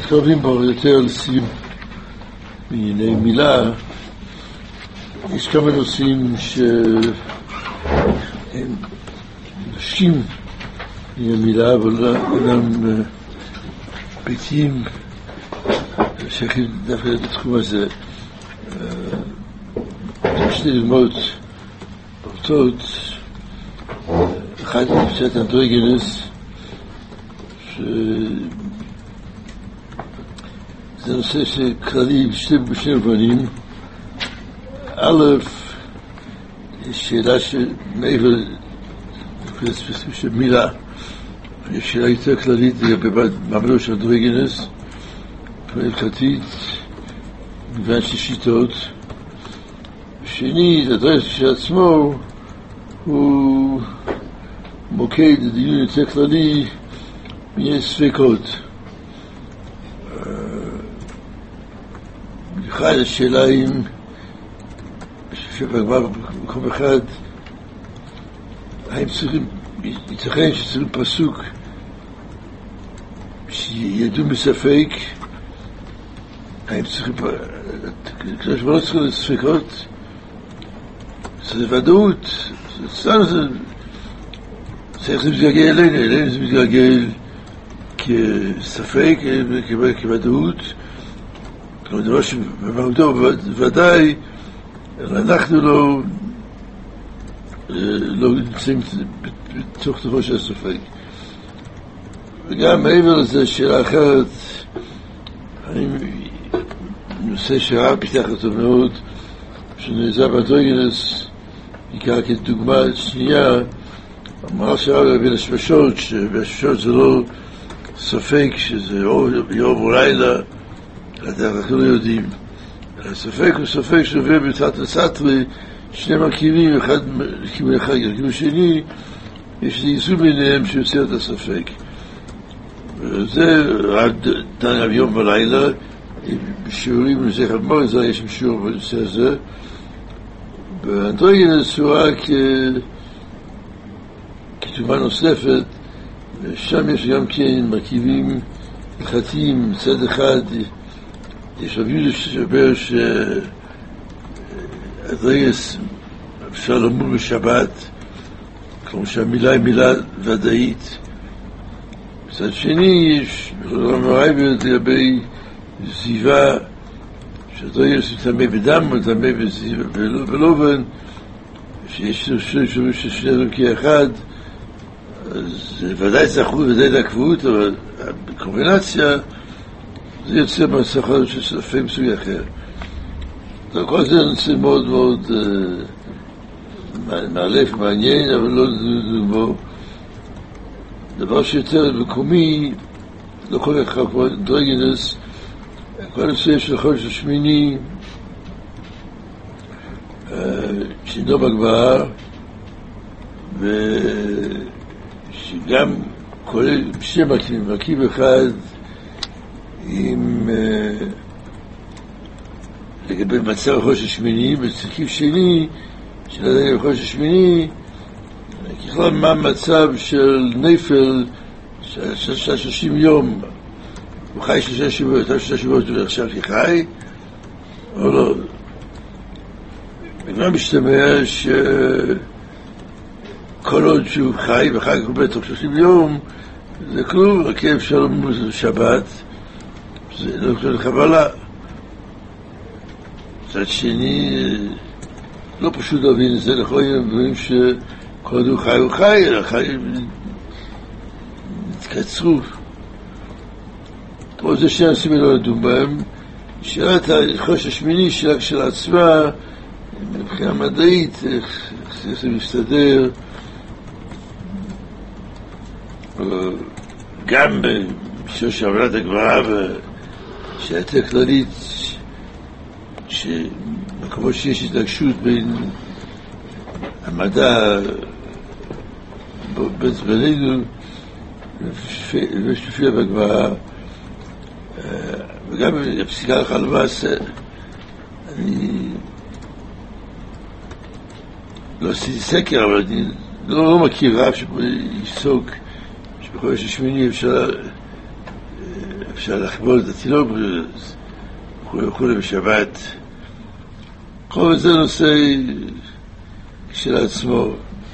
מתקרבים בו יותר לסיום בענייני מילה. יש כמה נושאים שהם נושקים מילה, אבל אינם ביתיים שייכים דווקא לתחום הזה. שתי דוגמאות פורטות. אחד מפשט אנדרוגינוס, שזה נושא שכללי בשני מובנים. א', שאלה שמעבר לספציפית של מילה, יש שאלה יותר כללית לגבי מעמדו של אנדרוגינוס, הלכתית, מגוון של שיטות. שני, הדרך שעצמו הוא מוקד לדיון יותר כללי בעניין ספקות. במיוחד השאלה אם שבגמרא במקום אחד האם צריכים, ייתכן שצריכים פסוק שידעו בספק, האם צריכים, כשאנחנו לא צריכים לספקות, זה ודאות, צריך להתגלגל אלינו, זה מתגלגל כספק, כוודאות, כלומר דבר שבמהותו ודאי, אנחנו לא נמצאים בתוך תוכו של הספק. וגם מעבר לזה, שאלה אחרת, נושא שהרב פיתח אותו מאוד, שנעזר באנדרוגינוס, בעיקר כדוגמה שנייה, אמר שהרב בין השמשות, שבשמשות זה לא ספק, שזה יום או לילה, אנחנו לא יודעים. הספק הוא ספק שעובר בתת הסתרי, שני מרכיבים, אחד לכיוון אחד, לכיוון שני, יש איזון ביניהם שיוצר את הספק. וזה רק דן על יום ולילה, בשיעורים בנושא חדמור, יש שם שיעור בנושא הזה. באנדרוגינוס הוא רק כתובה נוספת, ושם יש גם כן מרכיבים הלכתיים. מצד אחד יש רב יהודה שבר שאנדרוגינוס אפשר לומר בשבת, כלומר שהמילה היא מילה ודאית. מצד שני יש רב לגבי זיווה, שאנדרוגינוס הוא טמא בדם וטמא בלובן, שיש שני דברים כאחד, אז ודאי צרכות ודאי דקבות, אבל בקומבינציה זה יוצא מהשכר של ספק מסוג אחר. כל זה נושא מאוד מאוד מעלף, מעניין, אבל לא דוגמה. דבר שיותר מקומי, לא כל כך כמו אנדרוגינוס, כל נושא של חודש השמיני, שינו בגמרא, ושגם כולל שני מרכיבים, מרכיב אחד עם לגבי מצב החודש השמיני, ומרכיב שני של עדיין החודש השמיני, ככלל מה המצב של נפל של 30 יום, הוא חי 3 שבועות, 3 שבועות הוא עכשיו כחי, או לא. וגם משתמע שכל עוד שהוא חי, ואחר כך הוא בתוך 30 יום, זה כלום, רק אפשר לומר זה שבת, זה לא יכול לחבלה. מצד שני, לא פשוט להבין את זה, לכל מיני דברים שכל עוד הוא חי, החי התקצרו. פה זה שני אנשים לא לדון בהם. שאלת החודש השמיני שלה כשלעצמה, מבחינה מדעית, איך זה מסתדר, גם בשביל שעברת הגברה ושאלת כללית, שמקומות שיש התנגשות בין המדע בינינו ושתופיע בגברה, וגם הפסיקה לך למעשה, אני לא עשיתי סקר, אבל אני לא מכיר רב שיפסוק שבחודש השמיני אפשר אפשר לחבול את התינוק וכולי בשבת. כל זה נושא של עצמו.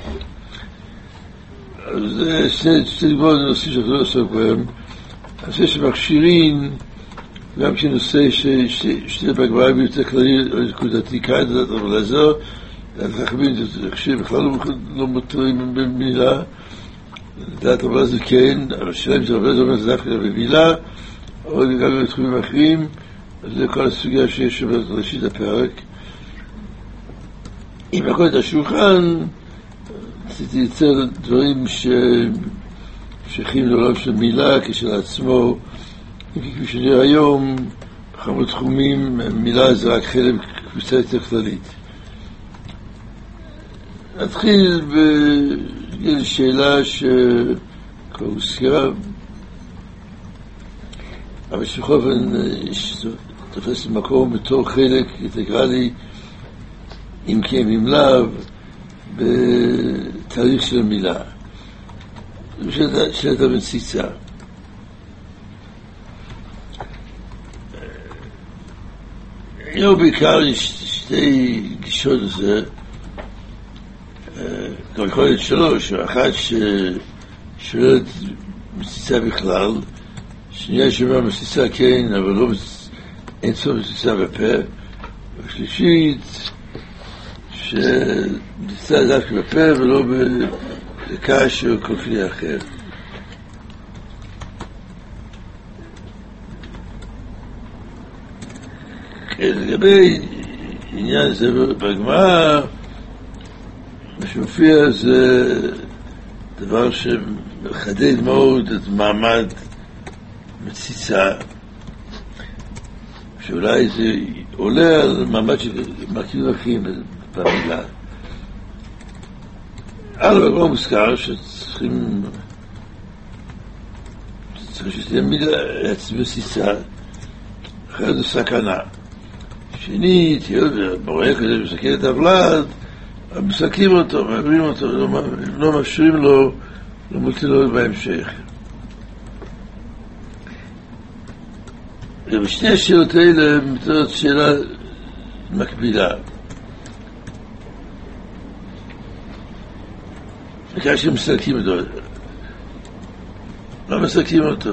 אז זה שתי דברות נושאים שאנחנו לא עושים בהם. הנושא שמכשירים, גם כנושא שתי בגברה ביותר כללי נקודתי כאן, אבל לזו, החכמים בכלל לא מותרים במילה, לדעת אבל זה כן, אבל שלהם זה הרבה זמן זה דווקא במילה, או גם בתחומים אחרים, אז זה כל הסוגיה שיש בראשית הפרק. אם הכל את השולחן, רציתי ליצר דברים ששייכים לעולם של מילה כשלעצמו, כפי שנראה היום, בכמה תחומים, מילה זה רק חלק קבוצה יותר כללית. נתחיל בשאלה שכבר הוזכרה, אבל שבכל אופן תופס מקום בתור חלק אינטגרלי, אם כן אם לאו, בתהליך של המילה. שאלת המציצה. בעיקר יש שתי גישות לזה, גם יכול להיות שלוש, אחת ששואלת מציצה בכלל, שנייה שאומרת מציצה כן, אבל לא אין סוף מציצה בפה, ושלישית שמציצה דווקא בפה ולא בקש או כל כלי אחר. לגבי עניין זה בגמרא, מה שמופיע זה דבר שמחדד מאוד את מעמד מציצה, שאולי זה עולה על מעמד של מרכיבים אחרים במילה. בגמרא מוזכר שצריכים שתהיה מילה מציצה, אחרת זו סכנה. שנית, ברואה כזה מסכן את הוולד, מסכים אותו, מעברים אותו, לא מאפשרים לו, לא מוצאים לו בהמשך. ובשני השאלות האלה מתארת שאלה מקבילה. כאשר מסכים אותו, לא מסכים אותו.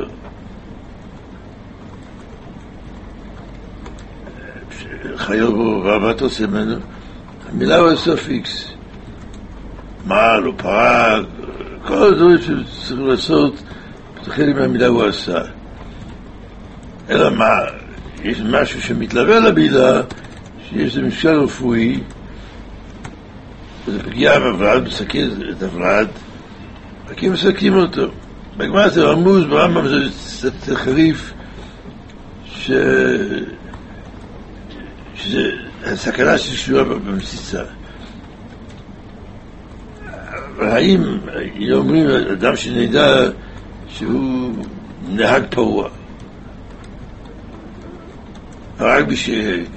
חיוב ואהבת עושה ממנו, המילה הוא הסופיקס, מעל או פרג, כל הדברים שצריך לעשות, תחל עם המילה הוא עשה. אלא מה, יש משהו שמתלווה למילה, שיש לו משקל רפואי, וזה פגיעה בוולד, מסכן את הוולד, רק אם מסכים אותו. בגמרא זה רמוז, ברמב"ם זה קצת חריף, שזה הסכנה שקשורה במציצה. אבל האם אומרים אדם שנדע שהוא נהג פרוע, רק בשביל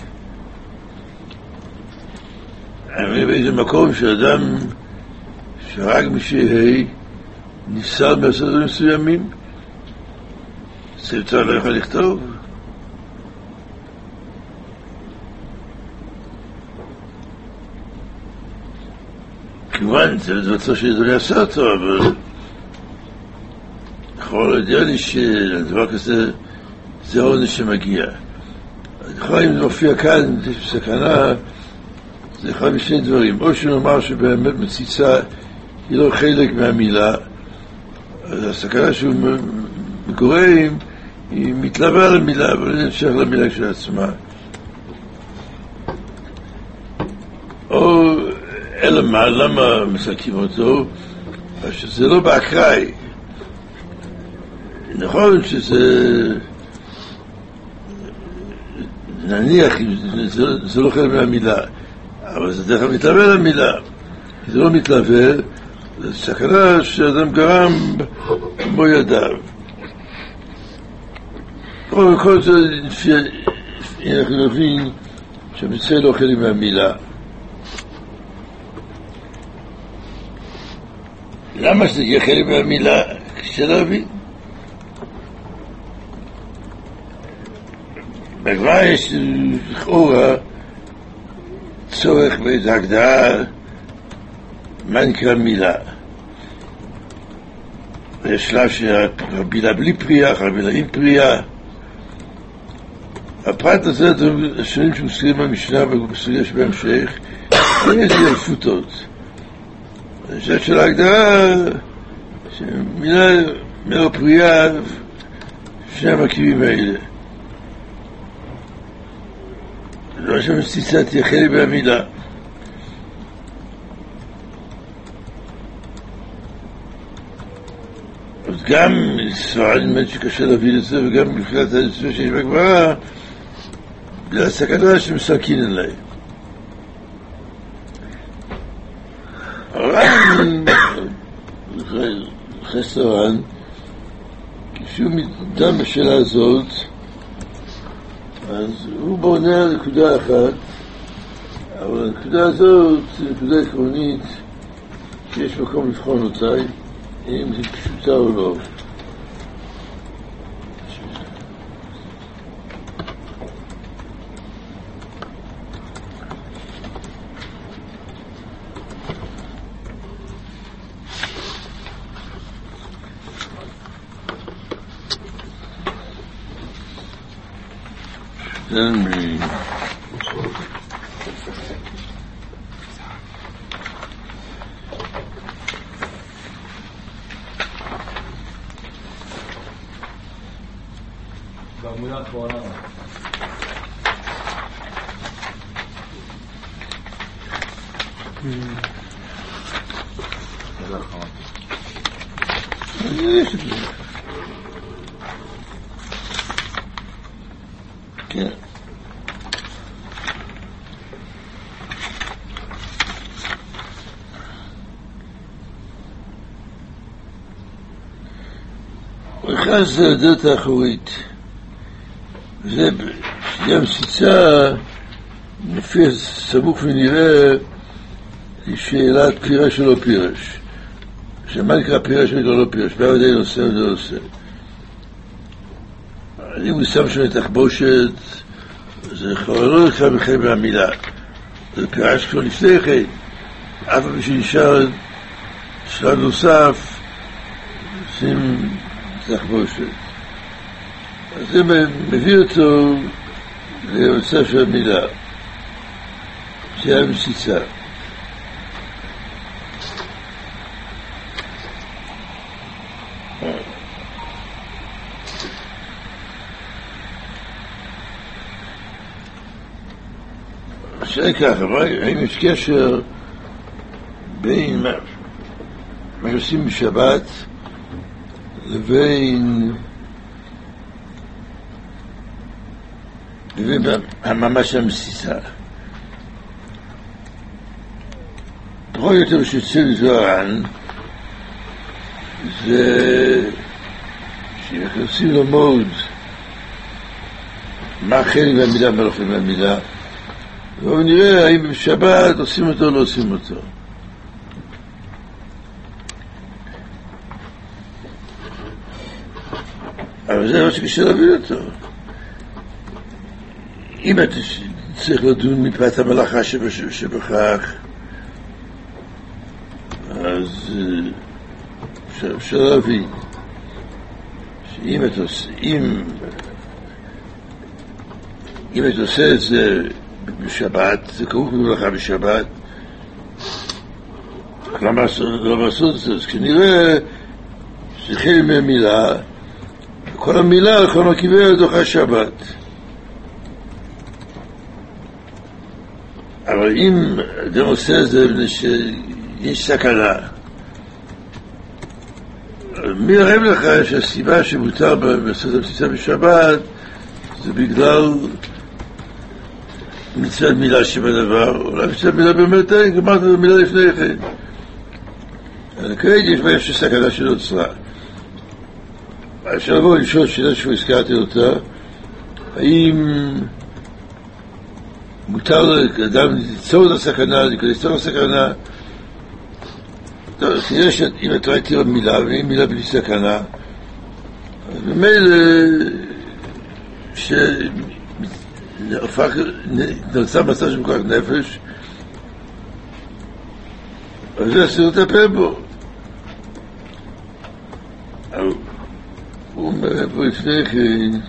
באיזה מקום שאדם שרק בשביל נפסל בעשרות מסוימים, ספצה לא יכול לכתוב. כמובן, זה דבר שזה לא יעשה אותו, אבל יכול להודיע לי שהדבר כזה זה העונש שמגיע. יכול אם זה מופיע כאן, יש סכנה, זה יכול בשני דברים. או שנאמר שבאמת מציצה היא לא חלק מהמילה, אז הסכנה שהוא מגורם היא מתלווה על המילה, אבל היא נמשך למילה של עצמה. או אלא מה, למה מסכים אותו? שזה לא באקראי. נכון שזה נניח, זה לא חלק מהמילה, אבל זה דרך מתלווה למילה. כי זה לא מתלווה, זה סכנה שאדם גרם במו ידיו. כל זה אנחנו נבין שהמצווה לא חלק מהמילה. למה שזה יהיה חלק מהמילה? קשה להבין. בגמרא יש לכאורה צורך באיזו הגדרה מה נקרא מילה. יש שלב שהמילה בלי פריאה, המילה עם פריאה. הפרט הזה, השונים שמסתכלים במשנה ובסוגיה שבהמשך, אין איזה ילפותות. אני חושב של ההגדרה, שמילה פריאה, שני המרכיבים האלה. לא שמסתיצה תהיה חלק מהמילה. אז גם ספרד נמד שקשה להבין את זה, וגם מבחינת היצוא שיש בגמרא, בגלל הסכנה שמסכין אליי. הר"ן, חסר הר"ן, כשהוא מתדם בשאלה הזאת, אז הוא בונה על נקודה אחת, אבל הנקודה הזאת היא נקודה עקרונית שיש מקום לבחון אותה, אם זה פשוטה או לא. בעמודה האחרונה. זה האחרון. כן. נכנס זה הדלת האחורית. זה שתהיה מסיצה, לפי סמוך ונראה, היא שאלת פירש או לא פירש. שמה נקרא פירש ונקרא לא פירש? מה עדיין עושה או לא עושה? אם הוא שם שם תחבושת, זה לא נקרא בכלל מהמילה. זה פירש כבר לפני כן. אף פעם שנשאר שלב נוסף, שים תחבושת. אז זה מביא אותו למצב של המילה, שהיה מסיצה. השאלה ככה, האם יש קשר בין מה שעושים בשבת לבין הממש המסיסה. פחות או יותר שיוצא לזוהרן זה שנכנסים ללמוד מה חלק מהמילה, מה לא חלק מהמילה, ונראה האם בשבת עושים אותו או לא עושים אותו. אבל זה לא שקשה להבין אותו. אם אתה צריך לדון מפאת המלאכה שבכך, אז אפשר להבין שאם אתה עושה את זה בשבת, זה כרוך במלאכה בשבת, למה לעשות את זה? אז כנראה שזה חלק מהמילה, כל המילה, כל מרכיביה דוחה השבת. אבל אם אדם עושה את זה שיש סכנה, מי הרב לך שהסיבה שמותר לעשות המסיצה בשבת זה בגלל מצוות מילה שבדבר, אולי מצוות מילה באמת אין, גמרת את המילה לפני כן. כרגע יש בעיה שסכנה שנוצרה. אפשר לבוא לשאול שאלה שהוא הזכרתי אותה, האם מותר לאדם ליצור את הסכנה, ליצור את הסכנה? טוב, תראה שאם אתה ראיתי עוד מילה, ואם מילה בלי סכנה, אז במילא נוצר מצב של פיקוח נפש, אז זה אסור לטפל בו. הוא אומר פה לפני כן,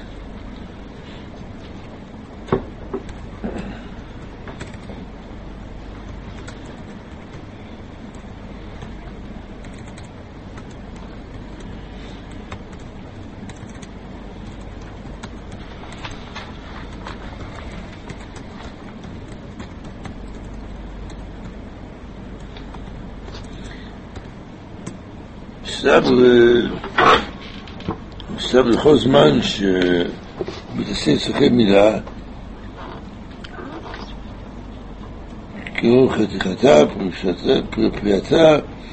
סתם לכל זמן שמתעסק צריכי מילה, כאילו חתיכתה, פריעתה,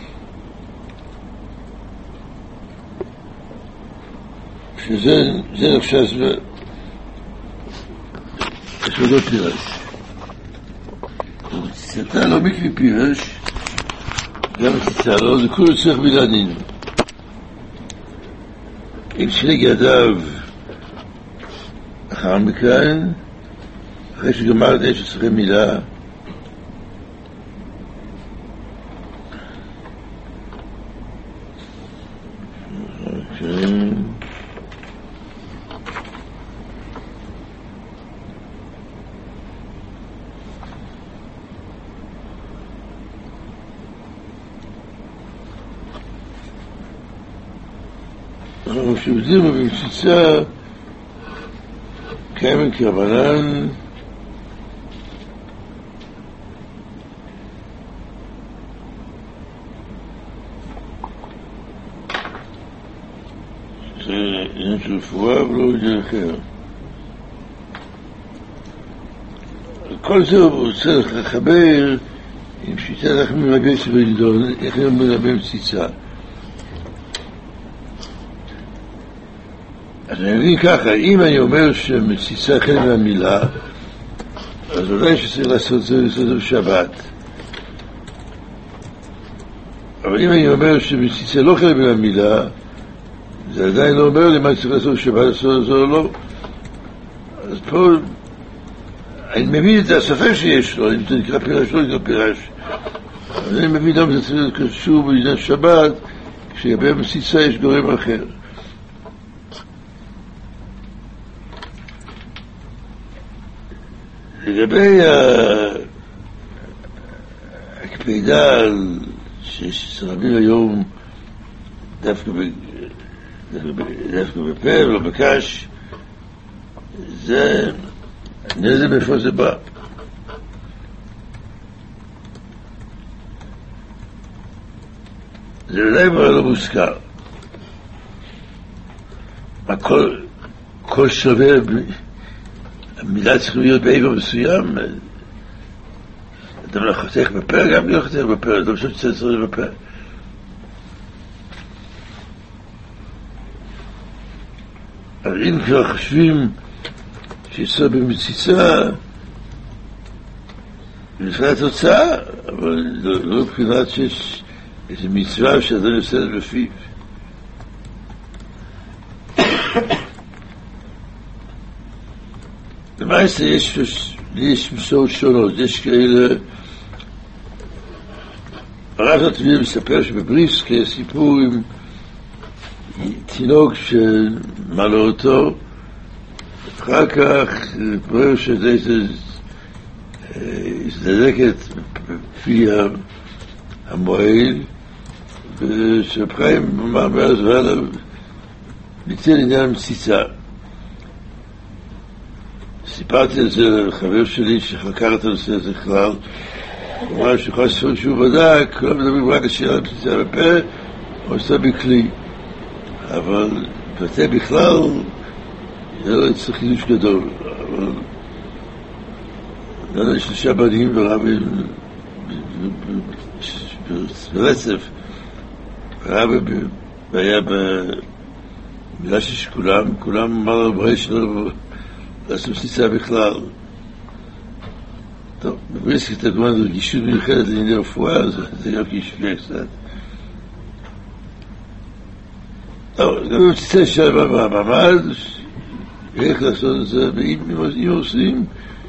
שזה נחשב לא פירש. ציצתה לא מקבי פירש, גם ציצה לא, זה כולו צריך מילה דינו. אם שני גדיו אחר מכאן, אחרי שגמר את אש צריכי מילה, אנחנו שעובדים במציצה קיימן כרבנן זה עניין של רפואה ולא עניין אחר. כל זה הוא צריך לחבר עם שיטה אנחנו מנבא שבלידון, איך הם מנבא מציצה. אז אני מבין ככה, אם אני אומר שמציצה חלק מהמילה, אז אולי שצריך לעשות זה בשבת. אבל אם אני אומר שמציצה לא חלק מהמילה, זה עדיין לא אומר לי מה צריך לעשות בשבת, לעשות את זה או לא. אז פה, אני מבין את הספק שיש לו, אם זה נקרא פירש לא נקרא פירש. אבל אני מבין למה זה צריך להיות קשור בעניין שבת, כשלגבי מציצה יש גורם אחר. לגבי הקפידה שרבים היום דווקא בפה ולא בקש, זה נראה מאיפה זה בא. זה אולי כבר לא מוזכר. כל שווה המילה צריכה להיות בעבר מסוים, אדם לא חותך בפה, גם לא חותך בפה, אדם חושב שצריך בפה. אבל אם כבר חושבים שיצא במציצה, לפני התוצאה, אבל לא מבחינת שיש איזו מצווה שאדם יוצא בפיו. למעשה יש מסורת שונות, יש כאלה, הרב נתביע מספר שבבריסק יש סיפור עם תינוק שמלא אותו, אחר כך פרר שזה הזדלקת בפי המועיל, ושבחיים אמר אז ועלה ביצע לעניין המציצה. סיפרתי את זה לחבר שלי שחקר את הנושא הזה כלל, הוא אמר שיכול לעשות שהוא בדק, כולם מדברים רק השאלה על מציצה בפה או עושה בכלי, אבל בפה בכלל זה לא צריך חידוש גדול, אבל יש 3 בנים ורבי ברצף, רבי היה במילה שכולם אמר על ברי שלו לעשות מציצה בכלל. טוב, בבריסק את הדוגמה זו גישות מיוחדת לענייני רפואה, זה גם ישפיע קצת. טוב, גם במציצה של המעמד, איך לעשות את זה, ואם עושים,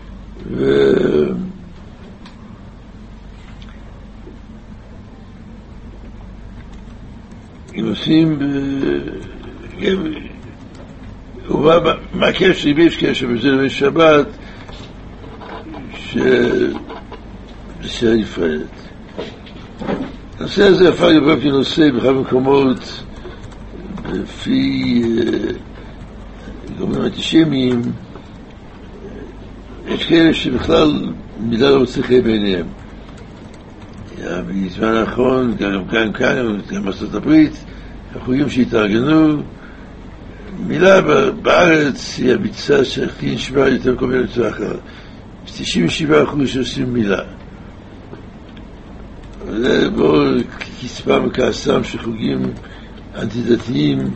אם עושים, מה הקשר, אם יש קשר בזה לבין שבת, שזה נפרדת. הנושא הזה הפך לבוא כנושא בכמה מקומות, לפי גורמים אנטישמיים, יש כאלה שבכלל מילה לא מצליחה בעיניהם. בזמן האחרון, גם כאן, גם בארצות הברית, החוגים שהתארגנו, מילה בארץ היא הביצה שהכי נשמע יותר כל מיני מצווה אחרת. 97% שעושים מילה. וזה בו כספם וכעסם של חוגים אנטי-דתיים,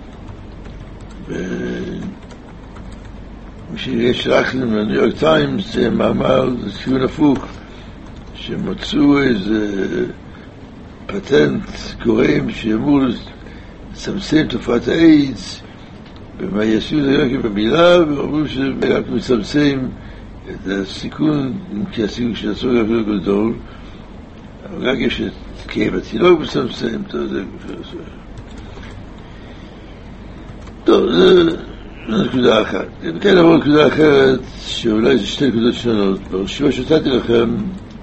יש רק לניו יורק טיימס, זה מאמר, זה ציון הפוך, שמצאו איזה פטנט גורם שאמור לצמצם תופעת האיידס, ומה יעשו זה רק במילה, ואמרו שזה רק מצמצם את הסיכון, כי הסיכון של הסוג אפילו גדול, אבל רק יש את כאב התינוק מצמצם, טוב, זה נקודה אחת. כן, אבל נקודה אחרת, שאולי זה שתי נקודות שונות. ברשימה שנתתי לכם,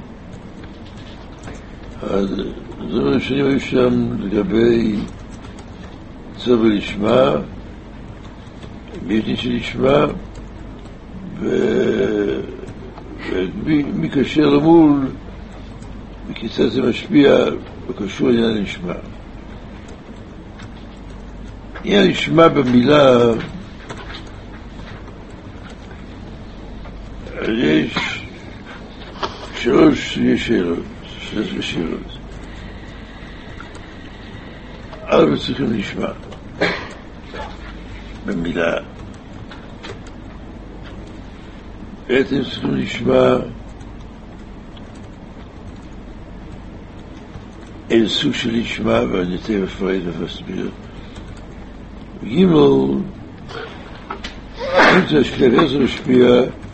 אז הדברים הראשונים היו שם לגבי צבע לשמה, בייתין של לשמה, ומי קשר למול, וכיצד זה משפיע וקשור לעניין לשמה. עניין לשמה במילה, יש שלוש שאלות. א' צריכים לשמה במילה. בעצם צריכים לשמה איזה סוג של לשמה, ואני אתן מפרט ומסביר. גימל, אם זה השפיע, איך זה משפיע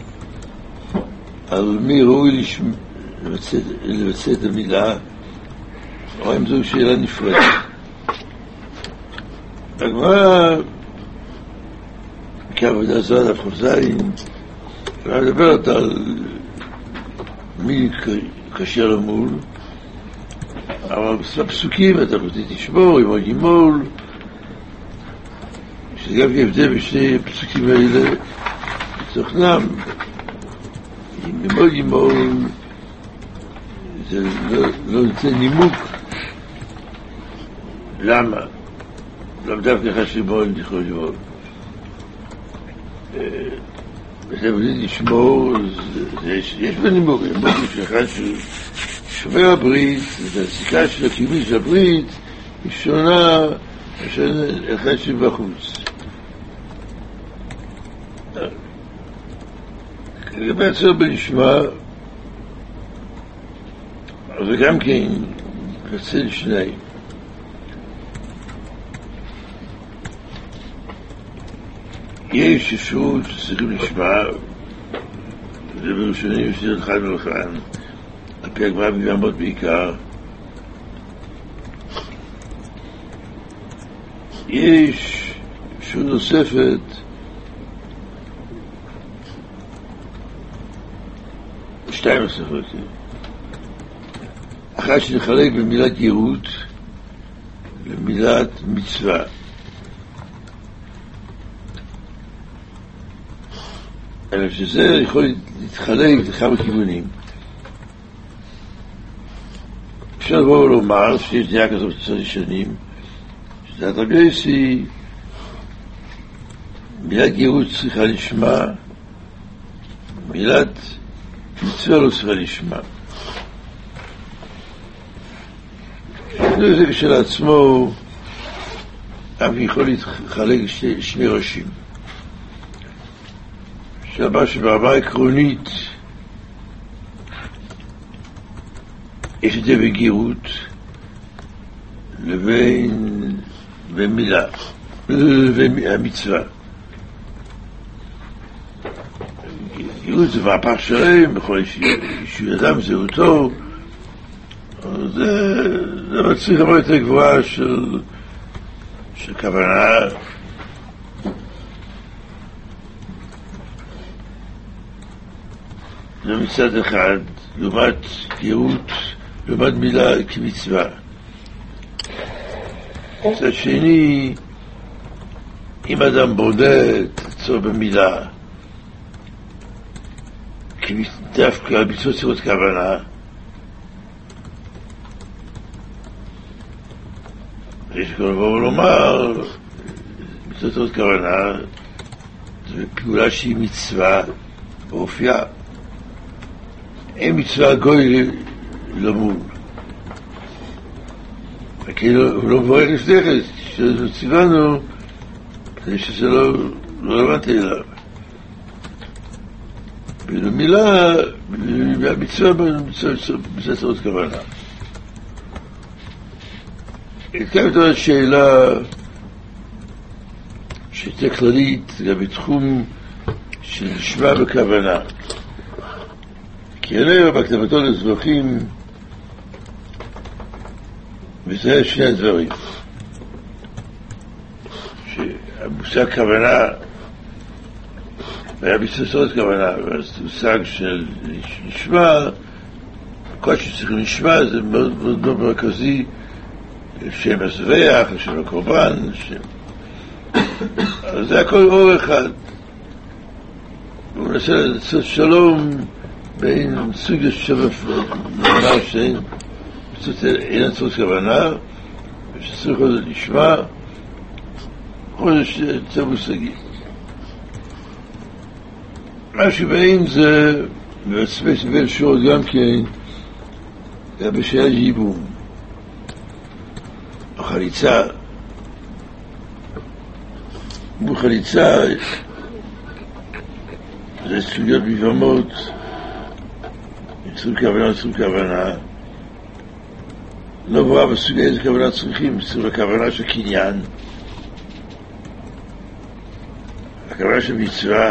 על מי ראוי לבצע את המילה, או אם זו שאלה נפרדת. הגמרא, כעבודה זרה דף חוזיים, מדברת על מי קשר למול, אבל בפסוקים אתה רוצה תשמור, אם עוד ימול, שזה גם הבדל בשני הפסוקים האלה, בתוכנם, אם עוד ימול, זה לא נותן נימוק. למה? לא דווקא חשוב מאוד יכול לראות. וזה בלי לשמור, יש בנימוק, נימוק שאחד ששומר הברית, והסיכה של הקיומי של הברית, היא שונה אחד שבחוץ. לגבי הצורך בלשמה, זה גם כן יוצא לשניים. יש אפשרות שצריכים לשמוע, זה בראשונים יש דרך חיים ולחן, על פי הגמרא בימות בעיקר. יש אפשרות נוספת, שתיים נוספות, אחת שנחלק במילת ייעוד למילת מצווה. אלא שזה יכול להתחלק לכמה כיוונים. אפשר לבוא ולומר שיש דעה כזאת בצד שנים, שזה הדרגייסי, מילת ייעוד צריכה לשמה, מילת מצווה לא צריכה לשמה. זה כשלעצמו, אף יכול להתחלק שני ראשים. שאמר שברמה עקרונית יש את זה בגירות לבין מילה, לבין המצווה. גאות זה מהפך שלם, בכל אישור אדם זהותו, זה מצריך הרבה יותר גבוהה של כוונה. זה מצד אחד, לעומת גאות, לעומת מילה כמצווה. מצד שני, אם אדם בונה את עצמו במילה, דווקא על ביצוע צריכות כוונה, יש כל דבר לומר, ביצוע צריכות כוונה, זו פעולה שהיא מצווה באופייה. אין מצווה גוי למול. כאילו, הוא לא מברך לפתחת, שזה ציוונו, כדי שזה לא רלוונטי אליו. במילה, במצווה צריכות כוונה. הייתה יותר שאלה שהייתה כללית, גם בתחום של נשמע בכוונה. כי עליה בכתבתו לזבחים וזה שני הדברים שהמושג כוונה והיה בססות כוונה והמושג של נשמע כל שצריכים נשמע זה מאוד מאוד מרכזי שם הזבח, שם הקורבן אז זה הכל אור אחד הוא מנסה לעשות שלום בין סוג השבף לומר שאין עצות כוונה ושצריך עוד לשמע חודש צה מושגי מה שבאים זה בעצמי סבל שורות גם כן גם בשאלה ייבום החליצה בחליצה זה סוגיות מבמות צריך כוונה לא ברור בסוגי איזה כוונה צריכים צריך כוונה של קניין הכוונה של מצווה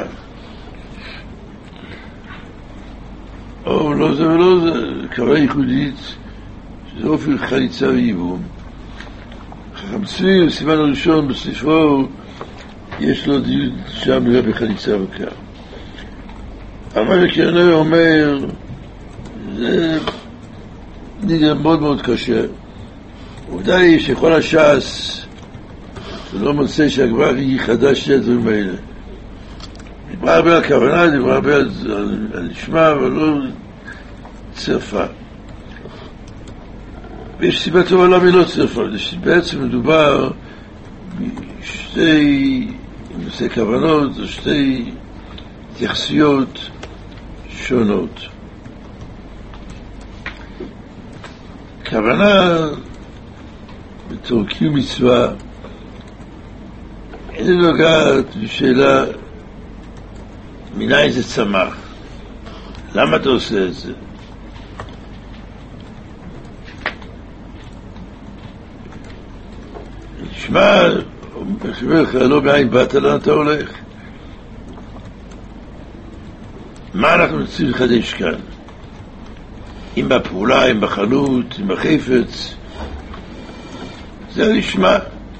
או לא זה ולא זה כוונה ייחודית שזה אופי חליצה וייבום חכם צבי בסימן הראשון בספרו יש לו דיון שם נראה בחליצה וכך אבל מה שקרנר אומר זה נראה מאוד מאוד קשה. עובדה היא שכל הש"ס זה לא מוצא שהגבר היא חדש שני הדברים האלה. דיברה הרבה על כוונה, דיברה הרבה על נשמע, אבל לא צרפה. ויש סיבה טובה למה היא לא צרפה. בעצם מדובר בשתי נושאי כוונות, שתי התייחסויות שונות. כוונה בתור קיום מצווה אין נוגעת בשאלה מניין זה צמח למה אתה עושה את זה נשמע אומר לך לא מאין באת לאן אתה הולך מה אנחנו רוצים לחדש כאן אם בפעולה, אם בחנות, אם בחפץ זה נשמע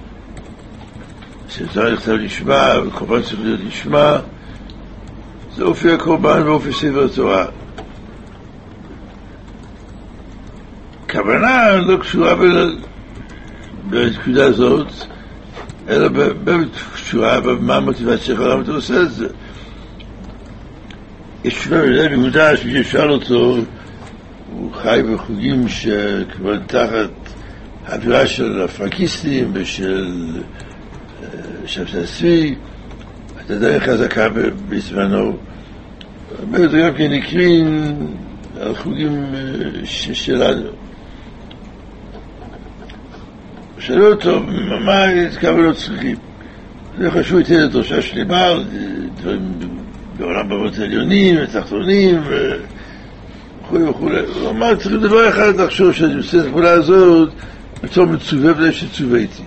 שצריך לשמע וקורבן צריך להיות לשמע זה אופי הקורבן ואופי ספר התורה כוונה לא קשורה בנקודה הזאת אלא באמת קשורה במה המוטיבציה שלך למה אתה עושה את זה יש תשובה בנקודה שאפשר אותו הוא חי בחוגים שכבר תחת האווירה של הפרנקיסטים ושל שבתא צבי הייתה די חזקה בזמנו זה גם כן נקרין על חוגים שלנו שאלו אותו מה כוונות צריכים זה חשוב היטב את ראשה שלמה דברים בעולם בבות העליונים ותחתונים וכו' וכו' הוא אמר צריך דבר אחד לחשוב שאני עושה את הפעולה הזאת בתור מצווה בלי שצווה איתי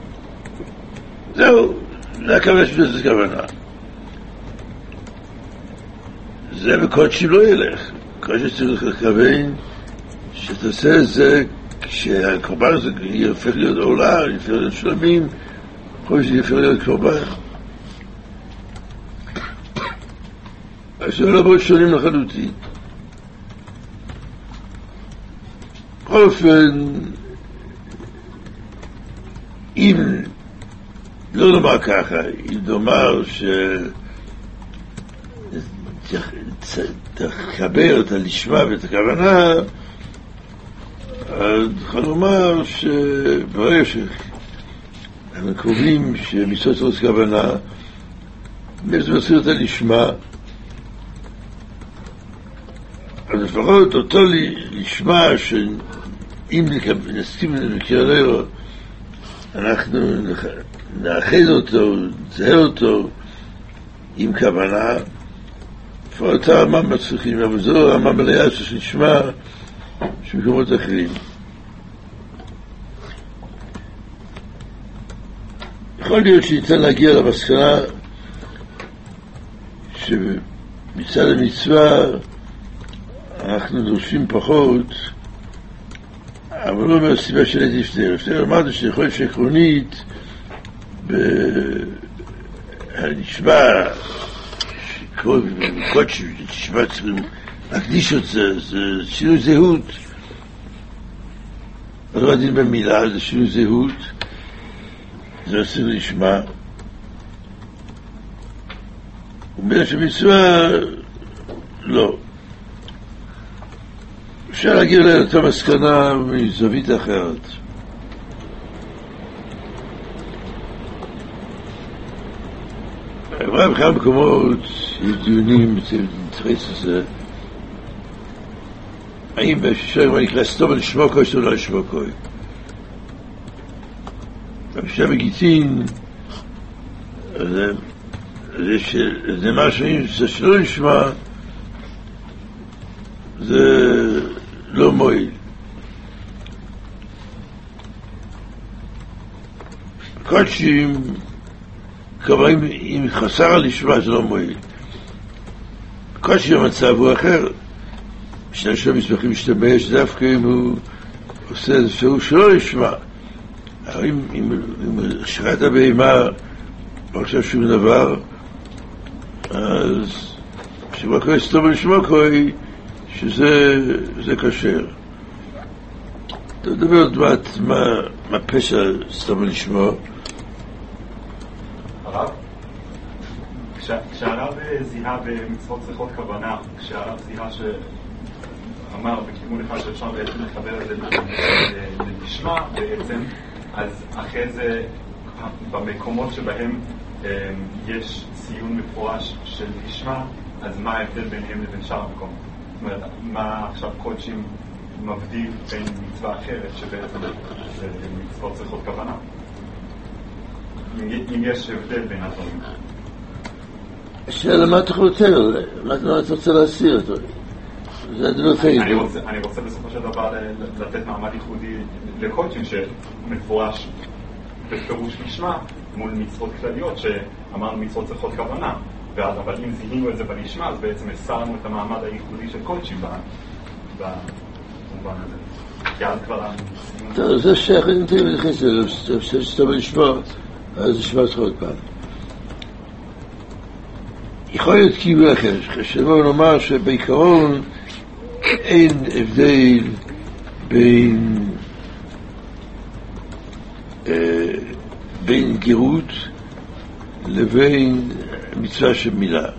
זהו זה הכוונה שבזה כוונה זה בקודשים לא ילך. קודש צריך לכוון שתעשה את זה כשהקורבן הזה יהפך להיות עולה, יהפך להיות שלמים, יכול להיות שיהפך להיות קורבן. אז זה לא מאוד שונים לחלוטין. בכל אופן, אם לא נאמר ככה, אם נאמר תחבר את הלשמה ואת הכוונה, אז יכול לומר שברגע שאנחנו קובעים שמצוות צריכות כוונה, זה מסיר את הלשמה, אז לפחות אותו לשמה שאם נסכים לקרנר אנחנו נאחד אותו, נזהה אותו עם כוונה, לפחות הרמה מצליחים, אבל זו הרמה מלאה שנשמע שמקומות אחרים. יכול להיות שניתן להגיע למסקנה שמצד המצווה אנחנו דורשים פחות, אבל לא מהסיבה של איזה הפטר. הפטר אמרנו שיכול להיות שעקרונית הנשמע קודש נשמע צריכים להקדיש את זה, זה שינוי זהות. לא מדין במילה, זה שינוי זהות, זה עושה לשמה. ובין שמצווה לא. אפשר להגיע לאותה מסקנה מזווית אחרת. אבל בכמה מקומות יש דיונים בתרץ הזה, האם אפשר נקרא סתום לשמו כוי או לא לשמו כוי. אפשר בגיטין זה משהו שלא נשמע, זה לא מועיל. קודשים כמובן אם חסר על לשמה זה לא מועיל. קודשים המצב הוא אחר, שני שלום מסמכים משתמש דווקא אם הוא עושה איזה פירוש שלא לשמה. אם שחט הבהמה לא חושב שום דבר, אז כשמה קורה סתום לשמו קורה שזה קשר. אתה מדבר עוד מעט מה פשע סתום לשמו. הרב, כשהרב זיהה במצוות צריכות כוונה, כשהרב זיהה שאמר בכיוון אחד שאפשר בעצם לחבר את זה לנשמע בעצם, אז אחרי זה במקומות שבהם יש ציון מפורש של נשמע, אז מה ההבדל ביניהם לבין שאר המקום? זאת אומרת, מה עכשיו קודשים מבדיל בין מצווה אחרת שבעצם זה מצוות צריכות כוונה? אם יש הבדל בין הדברים. השאלה מה אתה חותר? מה אתה רוצה להסיר אותו? אני רוצה בסופו של דבר לתת מעמד ייחודי לקודשים שמפורש בפירוש נשמע מול מצוות כלליות שאמרנו מצוות צריכות כוונה, אבל אם זיהינו את זה בנשמע אז בעצם הסרנו את המעמד הייחודי של קודשים במובן הזה, כי אז כבר טוב, זה שייך, אם תהיה נכנס אליו שאתה בנשמע אז נשמע אותך עוד פעם. יכול להיות כיוון אחר, שבוא נאמר שבעיקרון אין הבדל בין גירות לבין מצווה של מילה.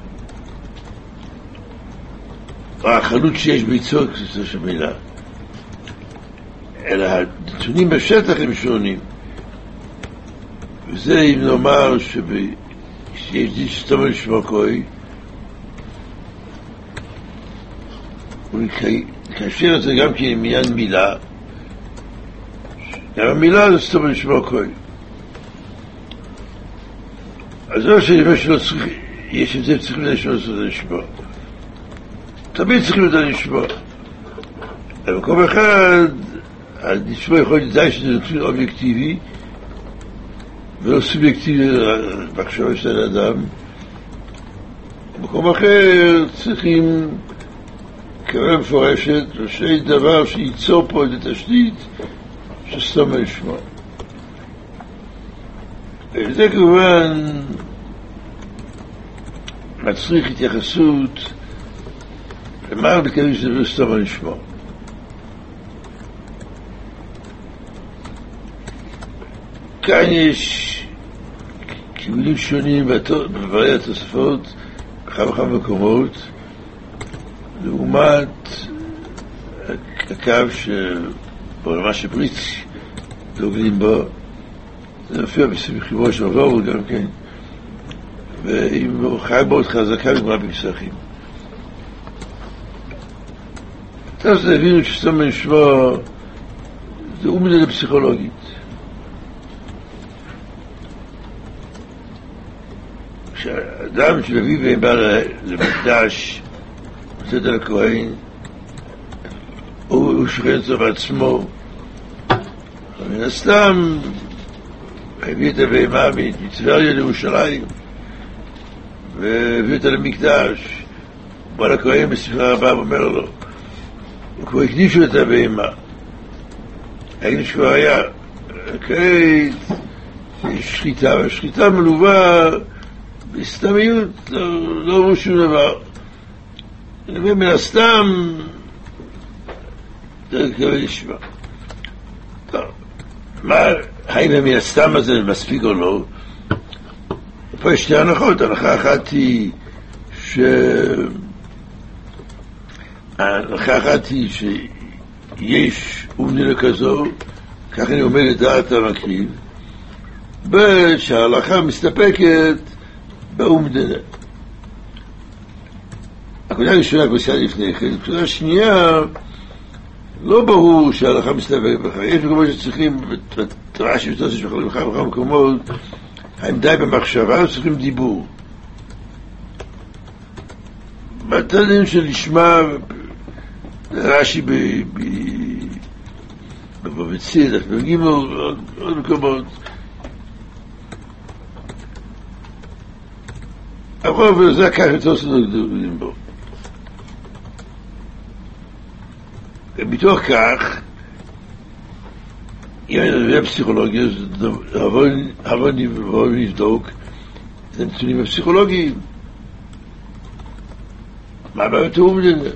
החלות שיש ביצות מצווה של מילה. אלא הנתונים בשטח הם שונים. וזה אם נאמר שיש די שסתום לשמו כוי, ונקשר את זה גם כעניין מילה, גם המילה זה סתום לשמו כוי. אז לא שאני שלא צריך, יש את זה צריכים לשמוע. תמיד צריכים את זה לשמוע. במקום אחד, לשמוע יכול להיות די שזה נתון אובייקטיבי, ולא סובייקטיבי במחשבה של האדם, במקום אחר צריכים קראה מפורשת, ראשי דבר שייצור פה את התשתית שסתום לשמו. וזה כמובן מצריך התייחסות למה מתכוון שזה סתום לשמו. כאן יש כיוונים שונים בדברי התוספות בכמה מקומות, לעומת הקו שבעולמה שברית דוגלים בו, זה מופיע בחיבור של עבור גם כן, ועם הוכחה מאוד חזקה לגמרא בפסחים. אז הבינו שסתום לשמו זה אומדנה פסיכולוגית. כשאדם שמביא בהמה למקדש מצאת על הכהן, הוא שוכן אצלו בעצמו, מן הסתם הביא את הבהמה מטבריה לירושלים והביא אותה למקדש. בא לכהן בספרה הבאה ואומר לו, כבר הקדישו את הבהמה, הקדיש כבר היה כעת שחיטה, והשחיטה מלווה בסתמיות, לא אמרו שום דבר. מן הסתם זה כבר נשמע. האם מן הסתם הזה מספיק או לא? פה יש שתי הנחות. הנחה אחת היא שיש אומדנה כזו, כך אני אומר לדעת המקריב, שההלכה מסתפקת באומדנה. הנקודה הראשונה כבר סייד לפני כן. הנקודה השנייה, לא ברור שההלכה מסתפקת בכך. יש מקומות שצריכים, בתורה שבתוספות בכמה מקומות, הם די במחשבה, צריכים דיבור. בתרדים של לשמה, רש"י בבציר, בגימל, עוד מקומות. אבל זה כך בתוספות גדולים בו. בתוך כך, אם אני מדבר פסיכולוגיה, אבל נבדוק את הנתונים הפסיכולוגיים. מה באמת הוא אומדנה?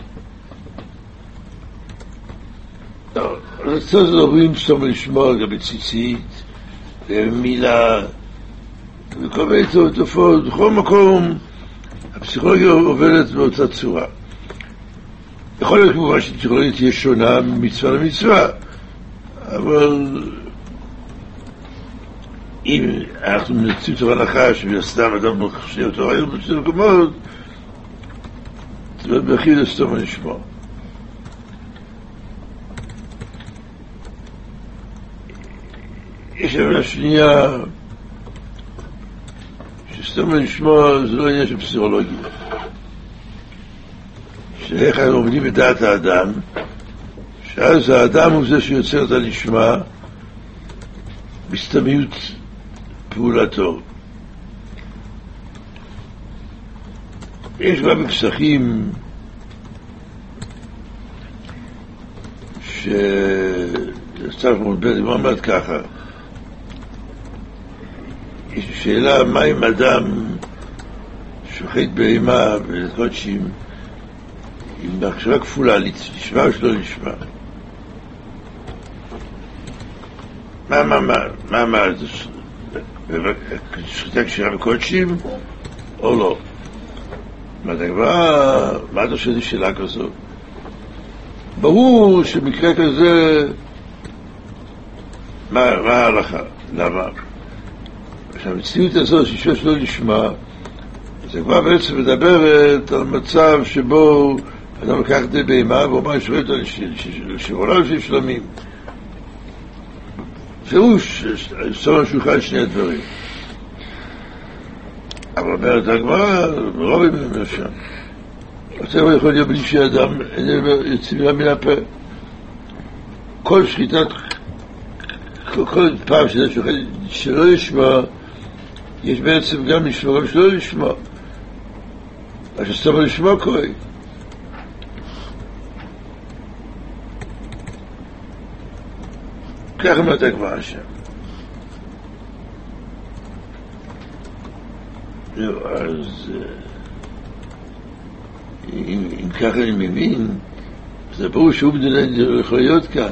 אז אומרים סתום לשמו לגבי ציצית, מילה, וכל מיני תופעות. בכל מקום הפסיכולוגיה עובדת באותה צורה. יכול להיות כמובן שפסיכולוגיה תהיה שונה ממצווה למצווה, אבל אם אנחנו מנצים תורה הנחה שבסתם אדם מחשב אותו רעיון בצד מקומות, זה בכיר לסתום לשמו. יש אמונה שנייה שסתום לשמו זה לא עניין של פסיכולוגיה, שאיך אנחנו עומדים בדעת האדם, שאז האדם הוא זה שיוצר את הנשמה בסתמיות פעולתו. יש גם בפסחים שצריך מודבר, הוא אמרת ככה, יש שאלה מה אם אדם שוחט בהמה ולקודשים עם מחשבה כפולה, לשמה או שלא לשמה. מה שחיטה כשרה בקודשים או לא? מה אתה חושב לי שאלה כזאת? ברור שמקרה כזה מה ההלכה? למה? שהמציאות הזאת שישה שלא לשמה, זה כבר בעצם מדברת על מצב שבו אדם לקח את בהמה ואומר ישווה אותו לעולם של שלמים. פירוש סומן שולחן שני הדברים. אבל אומרת הגמרא, רוב הם שם. הטבע יכול להיות בלי שאדם יוצא מילה מן הפה. כל שחיטת, כל פעם שאדם שוחט שלא לשמה, יש בעצם גם לשמה, גם שלא לשמה. מה שסתם לשמוע קורה. ככה מתה כבר השם. אז אם ככה אני מבין, זה ברור שהוא בדיוק יכול להיות כאן.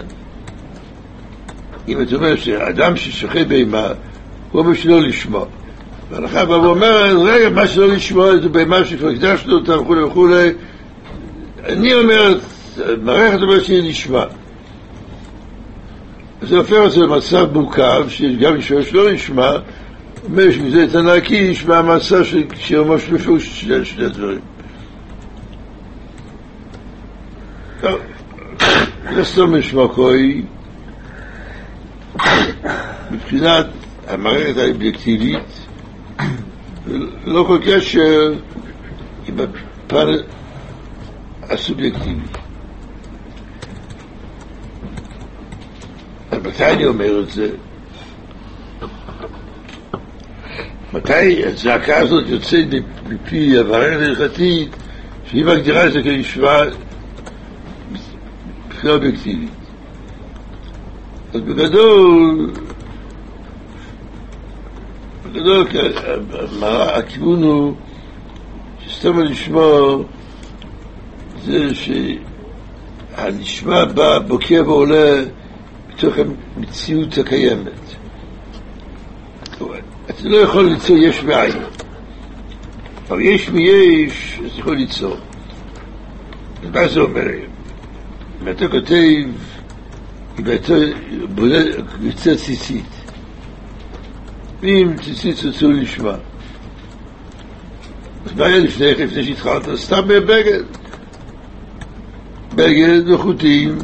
אם אתה אומר שהאדם ששוחט בהמה, הוא אומר שלא לשמוע. והלכה בא ואומר, רגע, מה שלא לשמוע זה בהמה שכבר הקדשנו אותה וכו' וכו'. אני אומר, מערכת אומרת שהיא לשמה. זה הופך את זה למצב מורכב, שגם לשמוע שלא לשמה, אומר שמזה את הנקי לשמה המצב שממש מפורש שני הדברים. זה סתם לשמה כוי, מבחינת המערכת האובייקטיבית, לא כל קשר עם הפן הסובייקטיבי. אז מתי אני אומר את זה? מתי הזעקה הזאת יוצאת מפי המערכת ההלכתית, שהיא מגדירה את זה כנשמע מבחינה אובייקטיבית? אז בגדול, הכיוון הוא שסתם לשמוע זה שהנשמע בא בוקע ועולה בתוך המציאות הקיימת. אתה לא יכול ליצור יש מאין, אבל יש מיש, אז יכול ליצור. אז מה זה אומר? אם אתה כותב, אם אתה בונה יוצא ציצית, אם ציצית רצו לשמוע, אז מה היה לפני שהתחלת? סתם בגד וחוטים,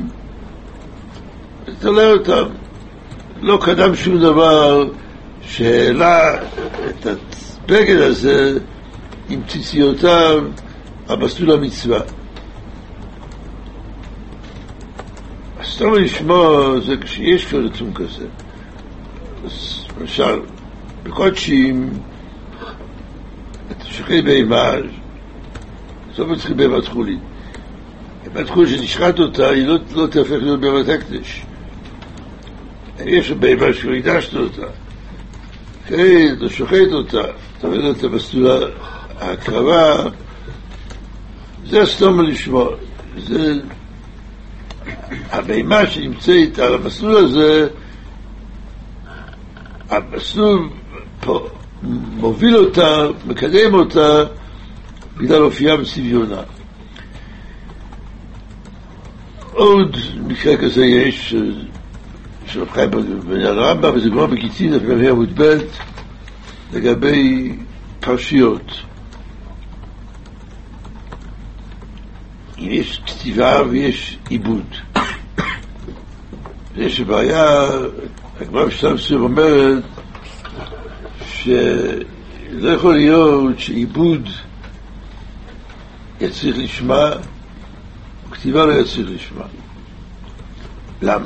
תולה אותם. לא קדם שום דבר שהעלה את הבגד הזה עם ציציותיו המסלול המצווה. סתם לשמוע זה כשיש כזה תום כזה. אז למשל, בקודשים אתה שוחט בהמה, בסוף אתה צריך בהמה תחולית. בהמה תחולית שנשחט אותה היא לא תהפך להיות בהמת הקדש. יש בהמה שכבר הקדשת אותה, כן, אתה שוחט אותה, אתה רואה אותה בסלולה ההקרבה, זה סתם לשמוע. זה הבהמה שנמצאת על המסלול הזה, המסלול פה מוביל אותה, מקדם אותה בגלל אופייה וצביונה. עוד מקרה כזה יש של חיים בעניין הרמב"ם, וזה גמרא בגיטין, במאה עמוד ב', לגבי פרשיות. יש כתיבה ויש עיבוד. יש בעיה, הגמרא בשלב מסוים אומרת שלא יכול להיות שעיבוד יצריך לשמה וכתיבה לא יצריך לשמה. למה?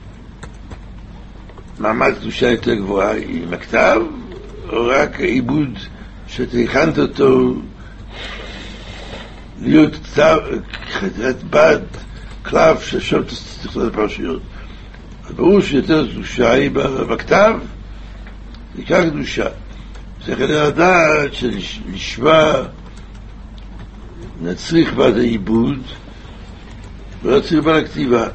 מעמד קדושה יותר גבוהה עם הכתב, או רק העיבוד שאתה הכנת אותו להיות כתב, חתיכת בד, קלף, ששם תכתוב את הפרשיות. ברור שיותר קדושה היא בכתב, זה עיקר קדושה. זה כדי לדעת שלשמה נצריך בעד העיבוד, ולא צריך בעד הכתיבה.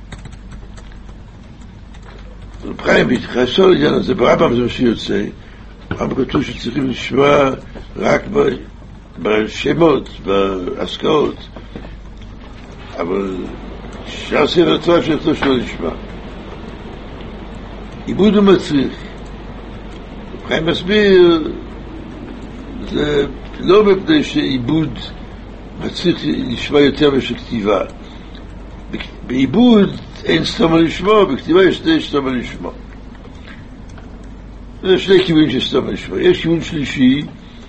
חיים, בהתחייסו לעניין הזה, ברמב"ם זה מה שיוצא, ברמב"ם כתוב שצריכים לשמוע רק בשמות, בהשקעות, אבל שאר ספר התורה שיכתוב שלא לשמוע. עיבוד הוא מצריך. חיים מסביר, זה לא מפני שעיבוד מצריך לשמוע יותר משל כתיבה. בעיבוד אין סתמה לשמוע, בכתיבה יש סתמה לשמוע. זה שני כיוונים של סתמה לשמוע. יש כיוון שלישי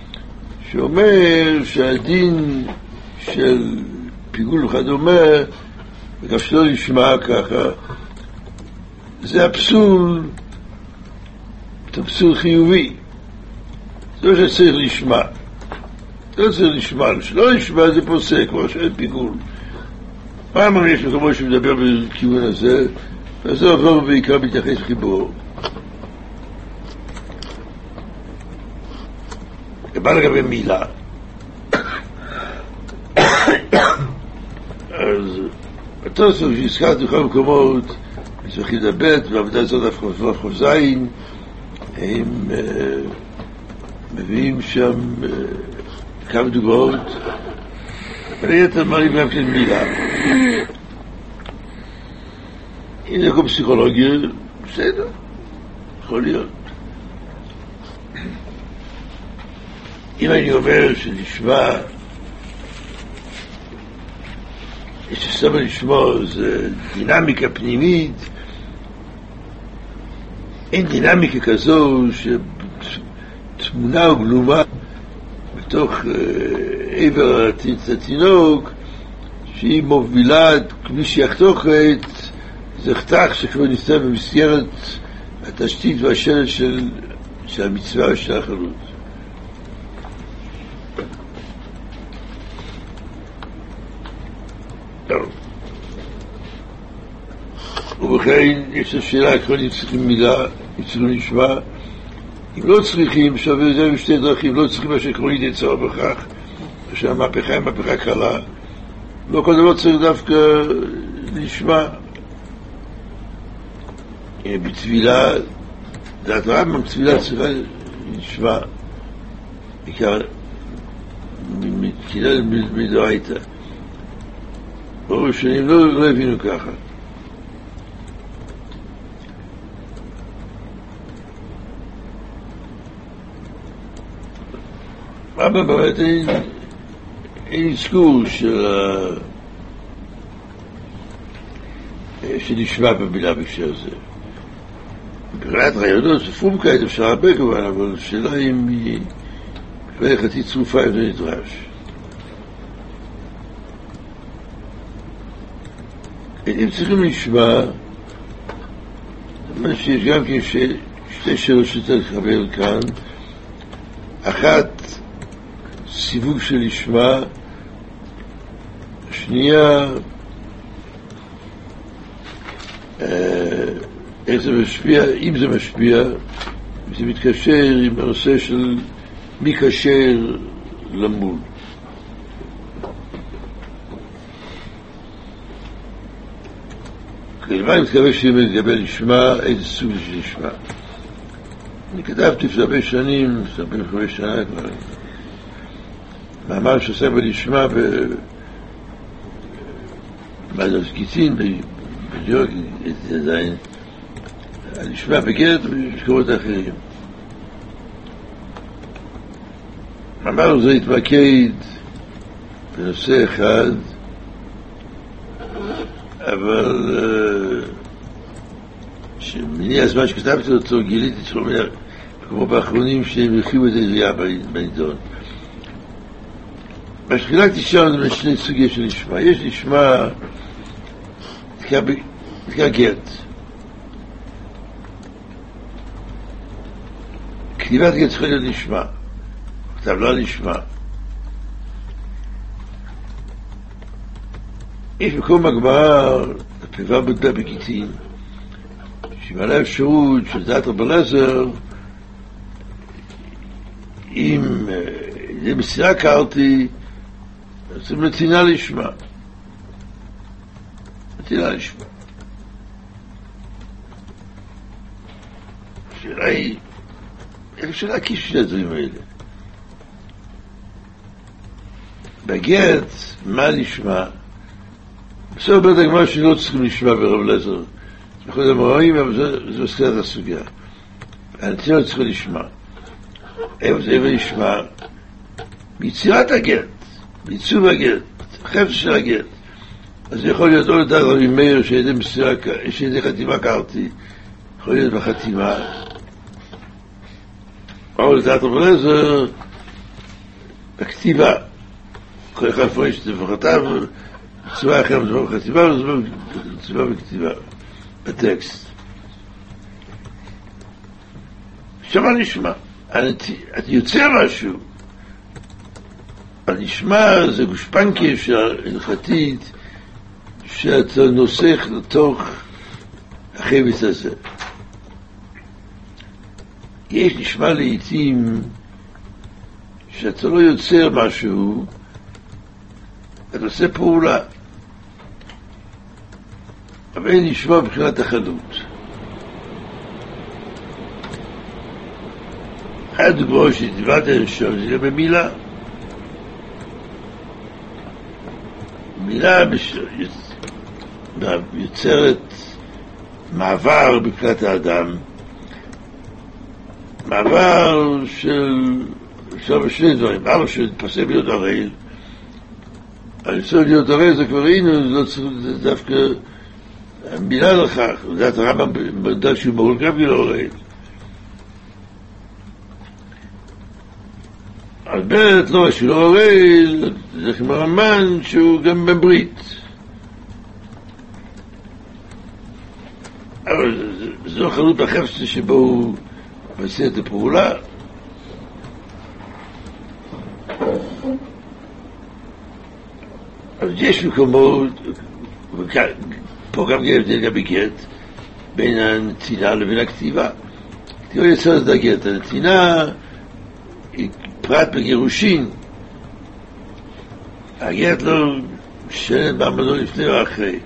שאומר שהדין של פיגול וכדומה, וגם שלא לשמוע ככה, זה הפסול, זה פסול חיובי. זה לא שצריך לשמוע. לא צריך לשמוע, שלא לשמוע זה פוסק, כמו שאין פיגול. מה אמר יש מקומו שמדבר בכיוון הזה, וזה עובר בעיקר מתייחס חיבור. בא לגבי מילה. אז התוספות שהזכרתי בכל מקומות, מצליחים לבית, ועבודה זאת חוזיים, הם מביאים שם כמה דוגמאות, וליתר מראים גם כן מילה. אם זה כל פסיכולוגיה, בסדר, יכול להיות. אם אני אומר שנשמע, שסבל לשמוע זה דינמיקה פנימית, אין דינמיקה כזו שתמונה או גלומה בתוך עבר התינוק שהיא מובילה כמי שיחתוכת, זה חתך שכבר נסתר במסגרת התשתית והשלט של המצווה ושל החלות. ובכן, יש השאלה אם צריכים מילה, אם צריכים לשמוע. אם לא צריכים, שווה זה בשתי דרכים, לא צריכים מה שקוראים לידי צער בכך, שהמהפכה היא מהפכה קלה. לא כל דבר צריך דווקא לשמוע. בתפילה, דעת רמב"ם, תפילה צריכה לשמוע. בעיקר מתקילה מדאורייתא. ברור שנים לא הבינו ככה. אבל באמת אין אזכור שנשמע במילה בקשר הזה. מבחינת רעיונות ופומקאית אפשר הרבה כמובן, אבל השאלה אם היא חצי צרופה אם זה נדרש. אם צריכים לשמוע, מה שיש גם כן שתי שאלות שצריך לקבל כאן, אחת סיווג של לשמה, השנייה איך זה משפיע, אם זה משפיע, אם זה מתקשר עם הנושא של מי קשר למול. למה אני מתכוון שאם אני אקבל לשמה, איזה סוג של לשמה? אני כתבתי לפני הרבה שנים, 25 שנה כבר, מאמר שעושה בלשמה בגיצין, בדיוק, הלשמה בגט ובשקורות אחרים. מאמר הזה התמקד בנושא אחד, אבל שמני הזמן שכתבתי אותו גיליתי שאומר כמו באחרונים שהם הרחיבו את היריעה בנידון. מה שחילקתי שם זה שני סוגי של לשמה. יש לשמה נקרא גט. כתיבת גט צריכה להיות לשמה, כתב לא לשמה. יש מקום הגמרא, הפיבה בודה בגיטין, שמעלה אפשרות של דעת רב אליעזר, אם זה מסירה קרתי, אז זה נתינה לשמה. נתינה לשמה. השאלה היא, איך אפשר להקיש שני הדברים האלה? בגט, מה לשמה? בסוף בית הגמרא שלא צריכים לשמוע ברב אליעזר. בכל המוראים, אבל זה מסכת הסוגיה. הנתינה צריכה לשמוע. איפה זה לשמוע? ביצירת הגט, בעיצוב הגט, חפץ של הגט. אז זה יכול להיות או לדעת רבי מאיר שידי חתימה קרתי, יכול להיות בחתימה. או לדעת רב אליעזר, בכתיבה. כל אחד פורש את לפחותיו, בצורה אחרת מדבר בחתימה, ובצורה בכתיבה, בטקסט. שמה נשמע, אתה יוצא משהו, הנשמע זה גושפנקה הלכתית שאתה נוסך לתוך החפץ הזה. יש נשמע לעתים שאתה לא יוצר משהו, אתה עושה פעולה, אבל אין נשמע מבחינת החלות. הדוגמה שדיברתם שם זה גם במילה. מילה יוצרת מעבר מבחינת האדם, מעבר של שני דברים, מעבר של פסה להיות הראל. אני צריך להיות הראל, זה כבר ראינו, זה דווקא מילה לכך, לדעת הרמב"ם בדעת שהוא מרול גם לא הראל. אז באמת לא שהוא לא הראל, זה כמו רמן שהוא גם בברית. אבל זו חלות בחפץ שבו הוא עושה את הפעולה. אז יש מקומות, פה גם הבדל גם בגט, בין הנתינה לבין הכתיבה. כתיבה יצרת את הגט, הנתינה היא פרט בגירושין. הגט לא משנת בעמדו לפני או אחרי.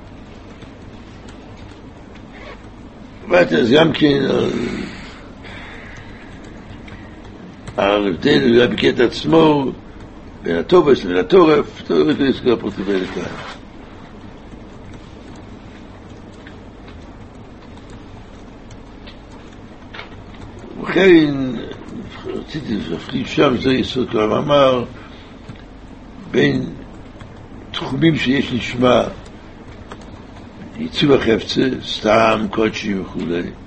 אז גם כן על הבדל בגט עצמו, בין הטובס לבין הטורף, טורף לזכור פרוטובל לכאן. וכן, רציתי להפליט שם, זה יסוד כל המאמר, בין תחומים שיש נשמע, ייצוב החפצה, סתם, קודשי וכו'.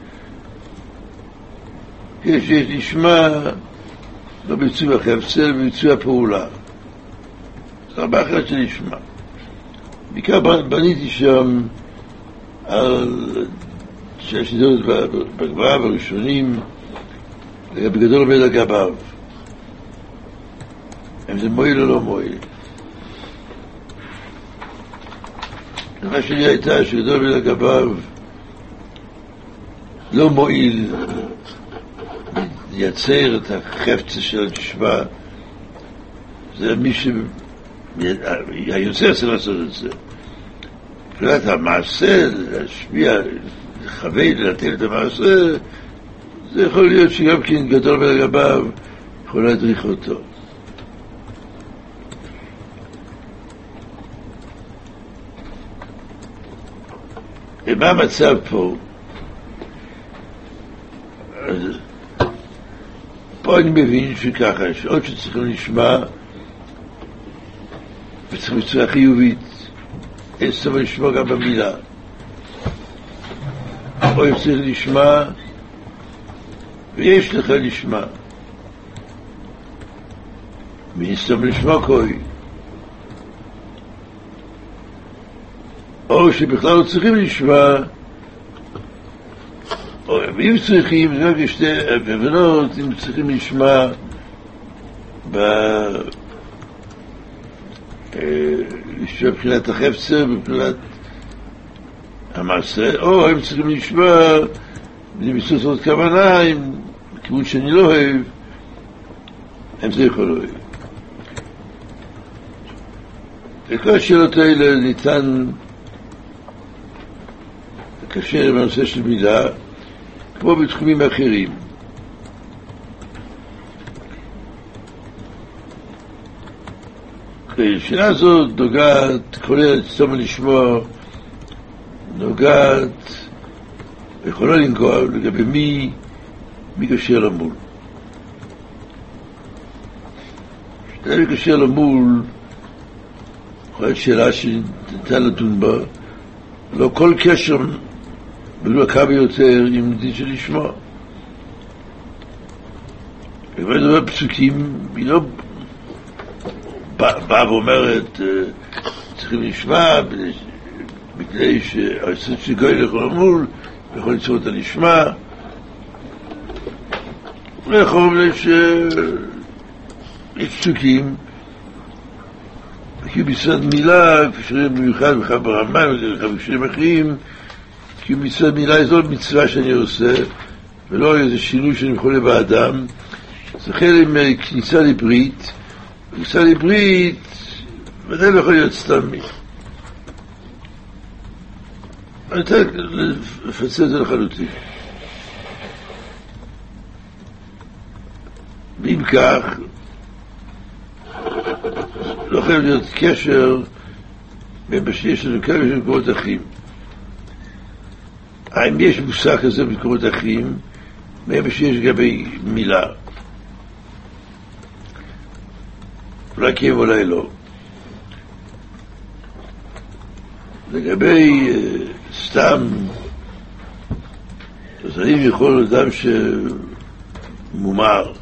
יש נשמע לא בייצוב החפצה, אלא בייצוב הפעולה. זה הרבה אחת שנשמע. בעיקר בניתי שם על שהשידות בגברה בראשונים, בגדול עומד לגביו. אם זה מועיל או לא מועיל. מה שלי הייתה שגדול עומד לגביו לא מועיל לייצר את החפצה של הנשמע. זה מי שהיוצר צריך לעשות את זה. מבחינת המעשה, להשפיע, לכוון, לנתן את המעשה, זה יכול להיות שגם כן גדול בלגביו יכול להדריך אותו. ומה המצב פה? אז פה אני מבין שככה, שעוד שצריכים לשמע וצריך בצורה חיובית, אין סתם לשמוע גם במילה. או אם צריך לשמע ויש לך לשמע, ונסתם לשמע כוי, או שבכלל לא צריכים לשמע, ואם צריכים, זה רק שתי הבנות, אם צריכים לשמע מבחינת החפצה, מבחינת המעשה, או הם צריכים לשמע בנימיסות עוד כוונה, בכיוון שאני לא אוהב, הם זה יכול אוהב. וכל השאלות האלה ניתן לקשר בנושא של מילה, כמו בתחומים אחרים. השאלה הזאת נוגעת, כוללת סתום לשמוע, נוגעת ויכולה לנגוע לגבי מי קשר למול. כשאתה קשר למול, יכולה להיות שאלה שניתן לדון בה, לא כל קשר ולא הקרב יותר עם דין של לשמוע. אבל דבר פסוקים, היא לא באה ואומרת צריכים לשמוע מפני שהעשית שגוי לכל המול יכול ליצור את הנשמע ויכול להיות שיש פסוקים כי מצוות מילה, כפי במיוחד ברמב"ם ובקשרים אחרים, כי מצוות מילה זו מצווה שאני עושה, ולא איזה שינוי שאני יכול באדם. זה חלק מכניסה לברית, כניסה לברית ודאי לא יכול להיות סתם. אני רוצה לפצל את זה לחלוטין. ואם כך, לא חייב להיות קשר בין שיש לנו קשר במקומות אחרים. האם יש מושג כזה במקומות אחרים, מאיפה שיש לגבי מילה? אולי כן ואולי לא. לגבי סתם, אז האם יכול אדם שמומר,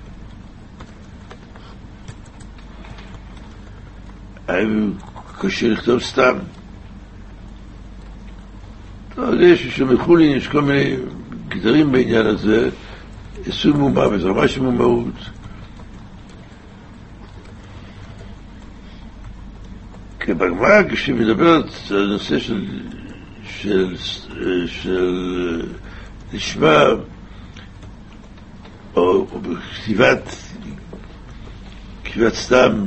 האם קשה לכתוב סתם? יש שמחולין, יש כל מיני גדרים בעניין הזה, עשו מומר, וזה ממש מומרות. כבגמרא, כשמדברת על הנושא של לשמה, או בכתיבת סתם,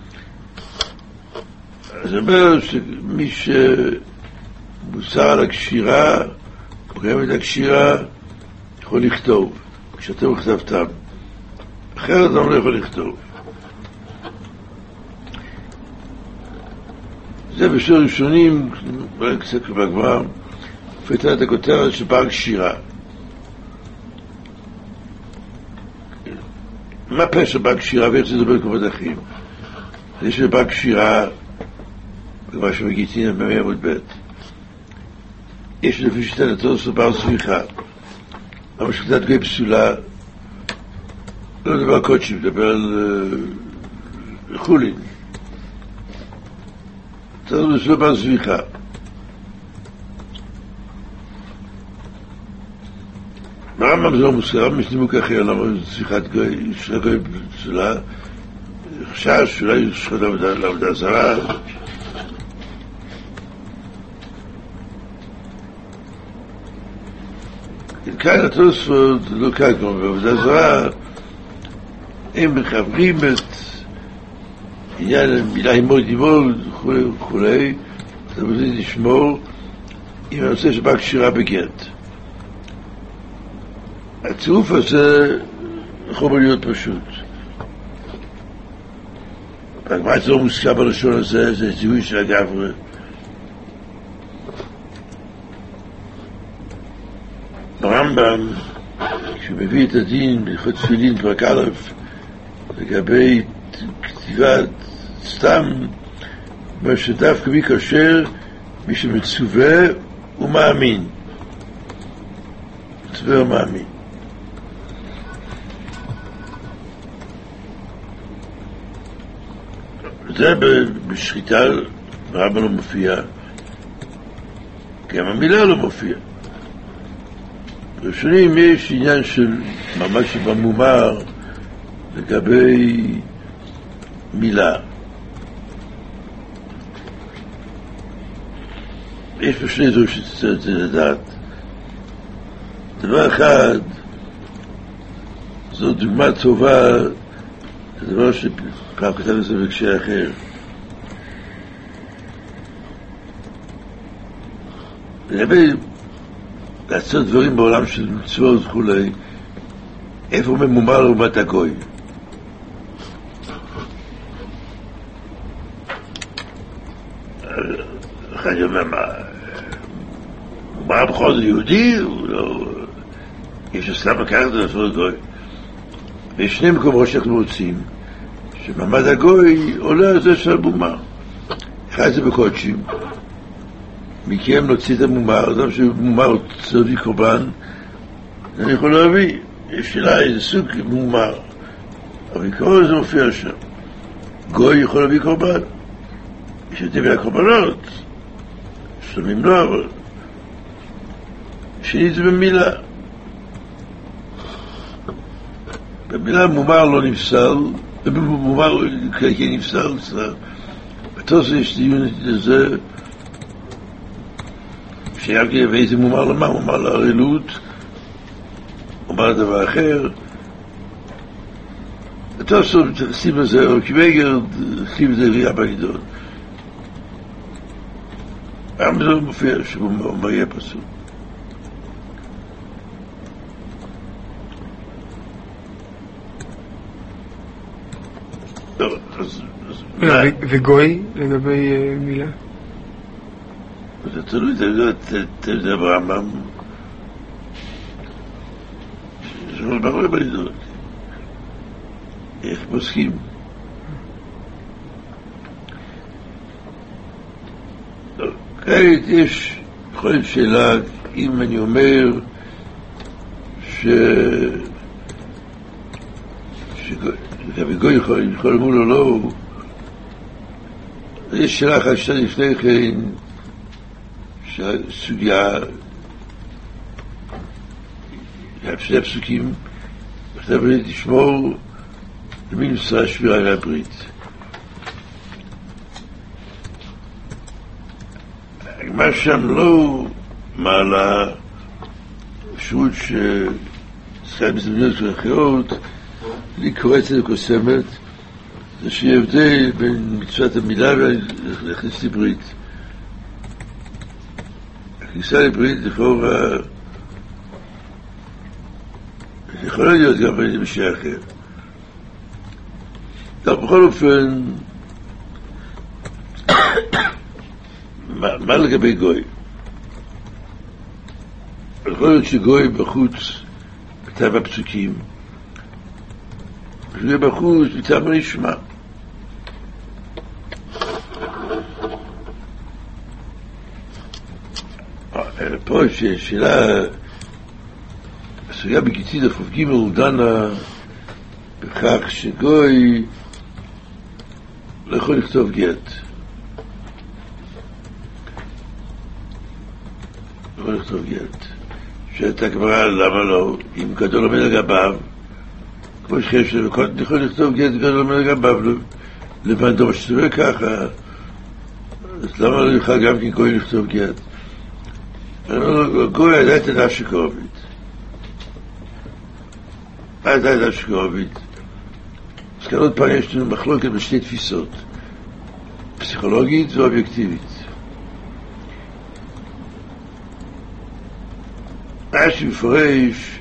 אז אומר שמי שמוסר על הקשירה, או קיים את הקשירה, יכול לכתוב, כשאתם כתבתם. אחרת אדם לא יכול לכתוב. זה בשביל ראשונים, קצת בגמרא, פתח את הכותרת של בר קשירה. מה פשר בר קשירה ואיך זה דבר כבוד אחים? יש בר קשירה, בגמרא שמגיטין במאה עמוד ב', יש לפי שתנתו של בר סביחה. אבל שקצת גוי פסולה, לא דבר קודשי, מדבר על חולין. צריך לשלום בר סביחה. ברמב"ם זה לא מוזכר, יש נימוק אחר, למה סביחת גוי, של הגוי פסולה, חשש, אולי יש לך לעבודה זרה. כאן התוספות, לא כאן כמו בעבודה זרה, הם מחברים את עניין מילה הימוד וכולי, זה בזה לשמור עם הנושא שבא קשירה בגט. הצירוף הזה יכול להיות פשוט. בגמרא זה לא מוזכר בלשון הזה, זה זיהוי של הגברה. ברמב"ם, כשמביא את הדין בהלכות תפילין פרק א' לגבי כתיבת סתם, אומר שדווקא מי כשר, מי שמצווה ומאמין. מצווה ומאמין. זה בשחיטה ברמב"ם לא מופיע, גם המילה לא מופיע. ראשונים יש עניין של ממש במומר לגבי מילה. יש פה שני דברים שצריך לדעת. דבר אחד, זו דוגמה טובה, זה דבר שפעם כתב את זה בקשר אחר. לגבי לעשות דברים בעולם של מצוות וכולי, איפה ממומר לעומת הגוי? אני אומר, מה בכל זאת יהודי? יש אסלאם לקחת את לעשות גוי. ויש שני מקומות שאנחנו רוצים, שמעמד הגוי עולה על זה של מומר. אחד זה בקודשים, מכם נוציא את המומר, אדם שמומר צודי קורבן, אני יכול להביא, יש שאלה איזה סוג מומר, אבל כל זה מופיע שם. גוי יכול להביא קורבן, יש את טבע הקורבנות, שלמים לא, אבל שנית זה במילה. במילה מומר לא נפסל, מומר כן נפסל, בתוספות יש דיון לזה, שהיה כאילו ואיזה מומר למה, מומר לערלות, מומר לדבר אחר. בתוספות מתייחסים לזה, או כבגר, חליב את זה ראייה בנידון. גם זה מופיע שהוא יהיה פסוק. וגוי לגבי מילה? זה תלוי, זה יודע ברמב"ם שלא ברור בנידון. איך פוסקים? כעת יש בכל זאת שאלה, אם אני אומר לגבי יכול לומר לו לא, יש שאלה אחת שאתה לפני כן, שהסוגיה, שני הפסוקים, בכתב ברית תשמור למי נמסרה שבירה אל הברית. מה שם לא מעלה אפשרות שצריכה בזמנות ואחרות, לי קורצת וקוסמת, זה שיהיה הבדל בין מצוות המילה ולהכניס לברית. הכניסה לברית לכאורה יכולה להיות גם בין משהו אחר. טוב, בכל אופן, מה לגבי גוי? יכול להיות שגוי בחוץ כתב הפסוקים, וגוי בחוץ מצא מה נשמע. פה שאלה, הסוגיה בגיטית החוף ג' הוא דנה בכך שגוי לא יכול לכתוב גט. לא לכתוב גט. שאתה כבר, למה לא? אם גדול עומד לגביו, כמו שחשב שבקודם יכול לכתוב גט, גדול עומד לגביו, לבנדו, שתראה ככה, אז למה לא יוכל גם כן גוי לכתוב גט? גוי ידע את הנפש הקרובית. ידע את הנפש הקרובית. אז כאן עוד פעם יש לנו מחלוקת בשתי תפיסות, פסיכולוגית ואובייקטיבית. רש"י מפרש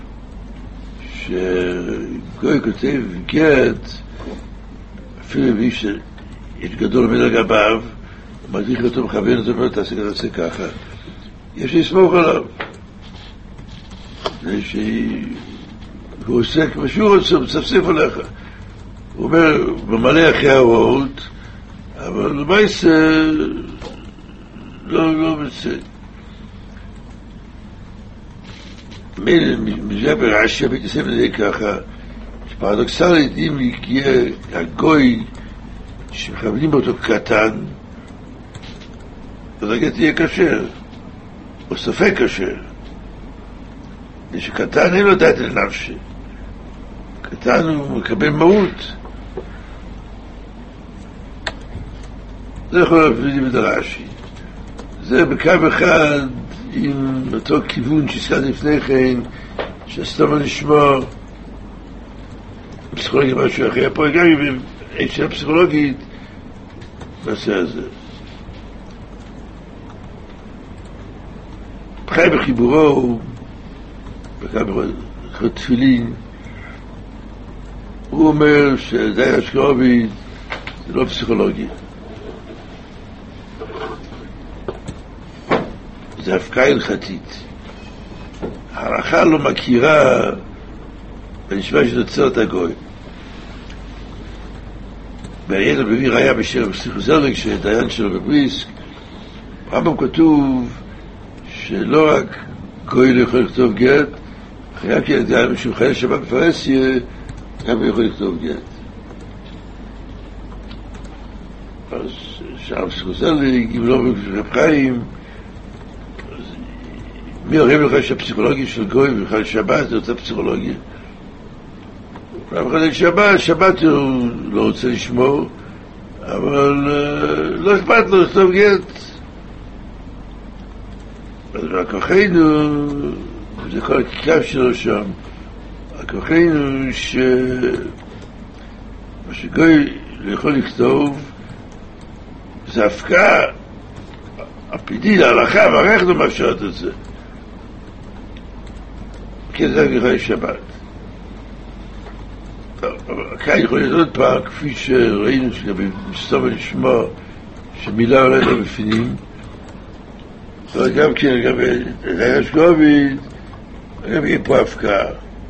שגוי כותב גט, אפילו מי שיש גדול עומד לגביו, הוא מדריך אותו, מכוון אותו, אומר, תעשה ככה. יש לסמוך עליו. הוא עושה כמו שהוא רוצה, הוא מצפצף עליך. הוא אומר, במלא אחרי ההוראות, אבל למעשה לא מצא. מזה ברש"י מתייחסים לזה ככה, שפרדוקסלית, אם יגיע הגוי שמכוונים באותו קטן, אז הגט יהיה כשר, או ספק כשר. שקטן אין לו דעת אל נפשי. קטן הוא מקבל מהות. זה יכול להביא בדרש"י. זה בקו אחד עם אותו כיוון שהזכרתי לפני כן, שהסתום לשמוע פסיכולוגית משהו אחר. פה גם אם אין שאלה פסיכולוגית נעשה את זה. חי בחיבורו, בקו תפילין, הוא אומר שזה אשכרובית, זה לא פסיכולוגי. זה הפקעה הלכתית. הערכה לא מכירה בנשמע שנוצר את הגוי. בעיין מביא ראיה בשם פסיכוזלג שדיין שלו בבריסק, ברמב"ם כתוב שלא רק גוי לא יכול לכתוב גט, חייב כי ידע משום חייל שבת בפרסיה, גם הוא יכול לכתוב גט. אז שם פסיכוזלג, אם לא רב חיים, מי הורם לך שהפסיכולוגיה של גוי ובכלל שבת זה אותה פסיכולוגיה? פעם אחת שבת הוא לא רוצה לשמור, אבל לא אכפת לו, סתם גט. אז הכוחנו, זה כל הכיכב שלו שם, הכוחנו מה שגוי יכול לכתוב, זה הפקעה, הפידין, ההלכה, והערך לא מאפשרת את זה. כי זה גרעי שבת. כאן יכול להיות עוד פעם, כפי שראינו מסתום ולשמוע, שמילה הולכת בפנים, אבל גם כן, לגבי דייש גוביד, גם יהיה פה הפקעה.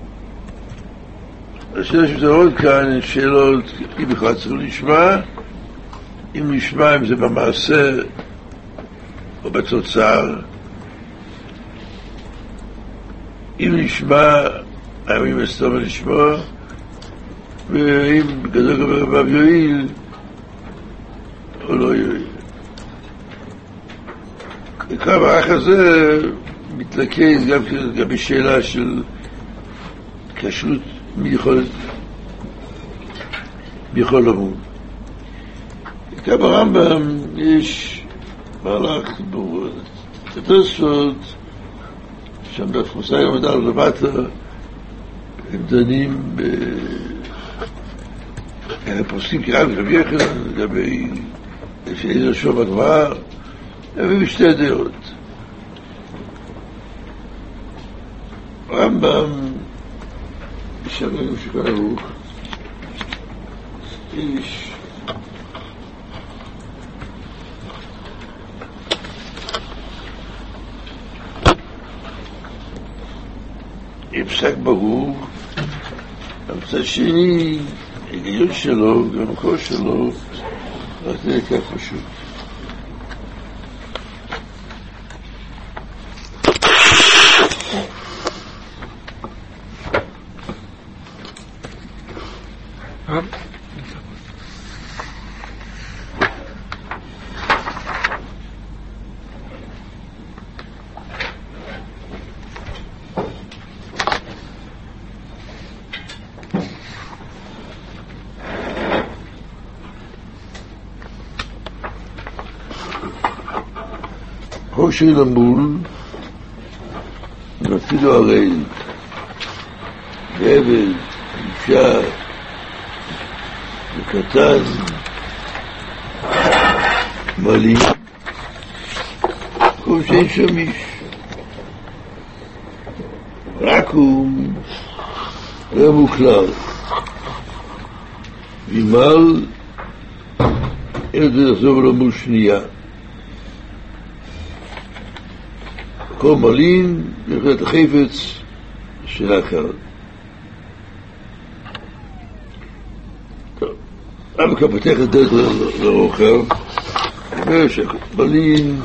השאלה שזה עוד כאן, שאלות, אם בכלל צריך לשמוע, אם נשמע, אם זה במעשה או בתוצר, אם נשמע, האם מסתום ולשמוע, ואם גדול גבר רבב יועיל, או לא יועיל. הקו האח הזה מתלכז גם בשאלה של כשרות מי יכול למוד. הקו הרמב"ם יש מהלך תפסות שם בפרוסה גם מדע לבטה הם דנים פוסקים כרב רבי יחנן לגבי איזה שוב הגמרא ובשתי דעות. הרמב"ם ישבנו שכל הרוח איש יפסק ברור, המצד שני הגיון שלו, גם המקור שלו, רק זה כך פשוט. חושי למול, ואפילו הרי גבל, אישה, וקטן, מלאים, חושי שמיש. רק הוא לא מוכלל. וימל, איזה לחזור למול שנייה. כל מלין יכול את החפץ של האחר. טוב, אבל כאן פתח את דרך לרוחב, אומר שהמלין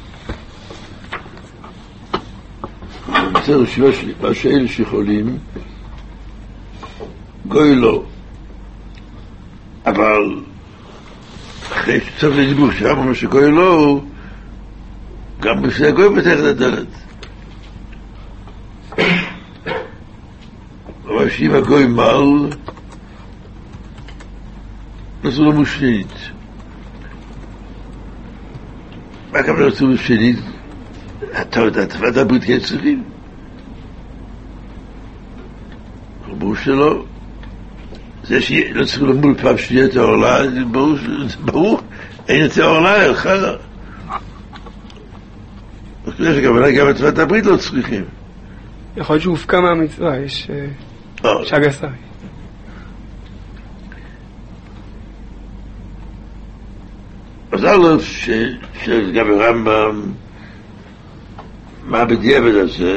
נמצא רשימה של מה שאלה שיכולים, גוי לא. אבל אחרי שצריך לדיבור שם אומר שגוי לא, גם בשביל הגוי פתח את הדלת. אבל שאם הגוי מל, אז הוא לא מושנית. מה הכוונה לעשות מושנית? אתה יודע, תפלת הברית כן צריכים? ברור שלא. זה שלא צריכים למול פעם שנייה את העולה, זה ברור, אין את העולה, אלך חרא. יש הכוונה גם את תפילת הברית לא צריכים. יכול להיות שהוא הופקע מהמצווה, יש שג עשרי. אז אלף שגם הרמב"ם מה בדיעבד הזה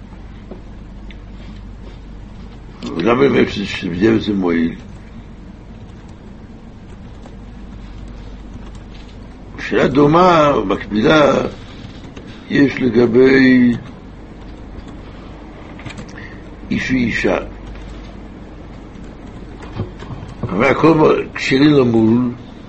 וגם באמת שבדיעבד זה מועיל. שאלה דומה מקבילה יש לגבי איש ואישה. אבל הכל כשאין למול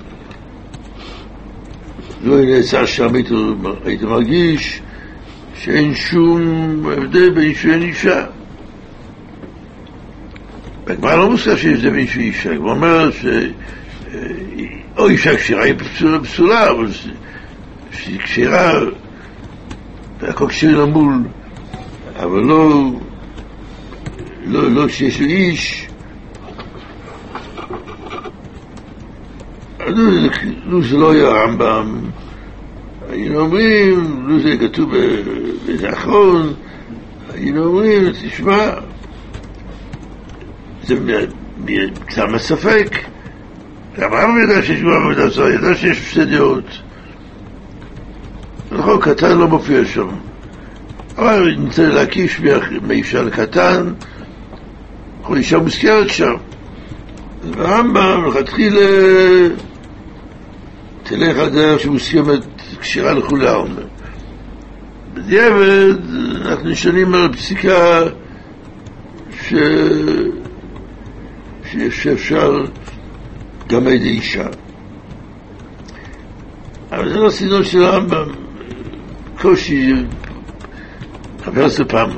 לא נעצר שם היית מרגיש שאין שום הבדל בין איש ואין אישה. הגמרא לא מוזכר שיש הבדל בין איש ואישה. הגמרא אומר או אישה כשרה היא פסולה, אבל שהיא כשרה, והכל כשיר למול, אבל לא שיש לו איש, לו זה לא היה הרמב"ם, היינו אומרים, לו זה כתוב באיזה אחרון, היינו אומרים, תשמע, זה קצת מספק, הרמב"ם ידע שיש גמרא במידה זו, ידע שיש שתי דעות. נכון, קטן לא מופיע שם, אבל נצא להקיש מאישה לקטן, כל אישה מוזכרת שם. הרמב"ם לכתחילה תלך על דרך שמוסכמת קשירה לכולם. בדיעבד אנחנו נשענים על פסיקה שאפשר גם על ידי אישה. אבל זה לא סגנון של הרמב"ם. קושי, חבר עשו פעם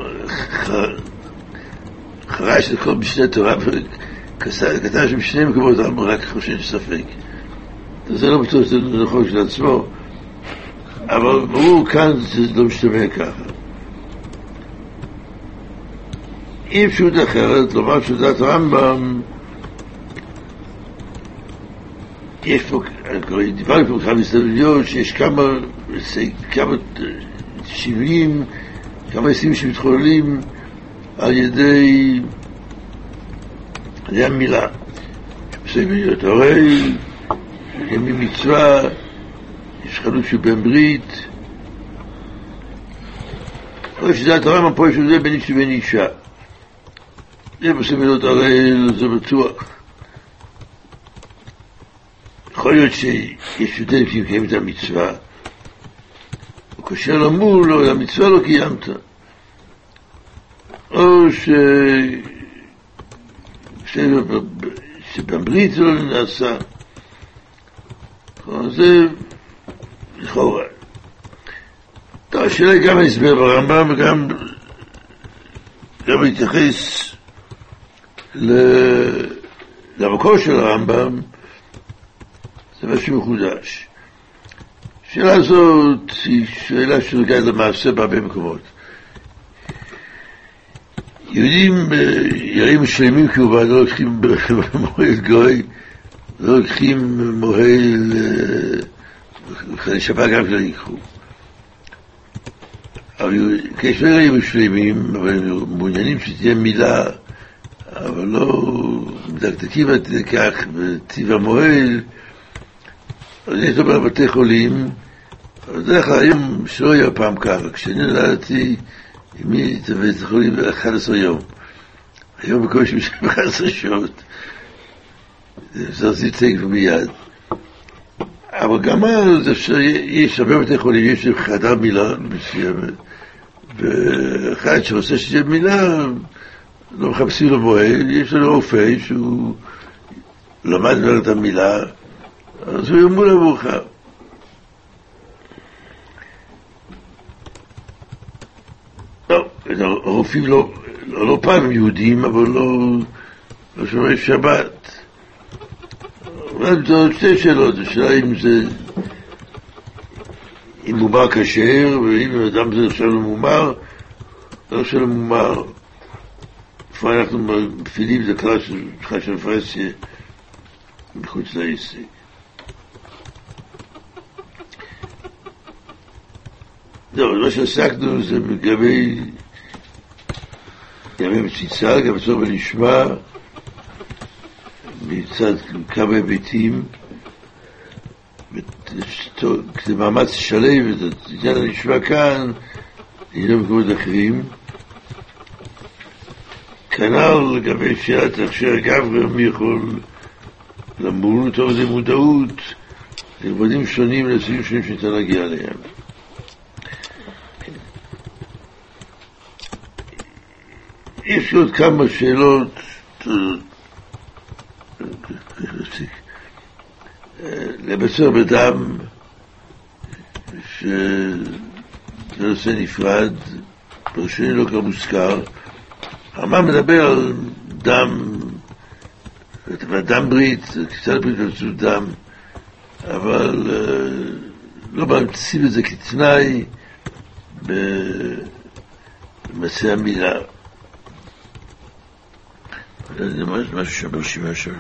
חרש לכל משנה תורה וכתב שמשני מקומות הרמב"ם רק חושן ספק. זה לא בטוח, זה נכון של עצמו, אבל ברור כאן זה לא משתמע ככה. אם פשוט אחרת, לומר שדעת הרמב"ם, יש פה, דיברנו פה כמה הסתברויות, שיש כמה שינויים, כמה עשים שמתחוללים על ידי המילה. בסביבות הרי, ימים מצווה, יש חלות שהוא בן ברית, או שדעת הרמב"ם פה יש לזה בין איש ובין אישה. זה בסביבות הרי, זה בטוח. יכול להיות שיש יותר שקיים את המצווה, או כאשר אמרו לו, המצווה לא קיימת. או שבברית זה לא נעשה. זה לכאורה. טוב, השאלה היא גם ההסבר ברמב"ם וגם להתייחס למקור של הרמב"ם, זה משהו מחודש. השאלה הזאת היא שאלה שנוגעת למעשה בהרבה מקומות. יהודים יראים שלמים כמובן לא לוקחים מוהל גוי, לא לוקחים מוהל חלי שבת גם שלא יקחו. אבל כשלא יראים שלמים, אבל הם מעוניינים שתהיה מילה, אבל לא מדקדקים עד כך בטיב המוהל. אז אני אומר בבתי חולים, אבל דרך כלל היום שלא היה פעם ככה, כשאני נולדתי עם מי הייתי בבית חולים 11 יום. היום בקושי משם 11 שעות. זה עשית תקף מיד. אבל גם אז יש הרבה בתי חולים, יש חדר מילה מסוימת, ואחד שעושה שזה מילה, לא מחפשים לו מועל, יש לנו רופא שהוא למד את המילה, אז הוא יאמר עבורך. הרופאים לא פעם הם יהודים, אבל לא שומרי שבת. אבל זה שתי שאלות, השאלה אם מומר כשר, ואם אדם זה עכשיו לא מומר, לא שלא מומר. לפעמים אנחנו מפעילים את הכלל של פרסיה מחוץ לעסק. לא, מה שעסקנו זה לגבי ימי מציצה, גם בצור בנשמע, מצד כמה היבטים, כדי מאמץ שלם, את עניין הנשמע כאן, אינו מקומות אחרים. כנ"ל לגבי שאלת הכשר גברא, מי יכול למול אותו איזה מודעות, לרבדים שונים, לסביבים שונים שניתן להגיע אליהם. יש עוד כמה שאלות לבשר בדם שזה נושא נפרד, פרשני לא כבר מוזכר. הרמב"ם מדבר על דם דם ברית, קצת ברית וצור דם, אבל לא ממציאים את זה כתנאי במעשה המילה. זה משהו שברשימה של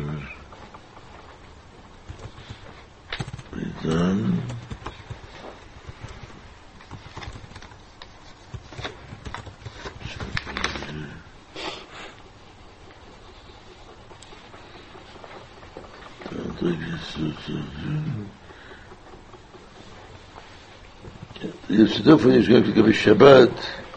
עידן. יוצא יש גם לגבי שבת.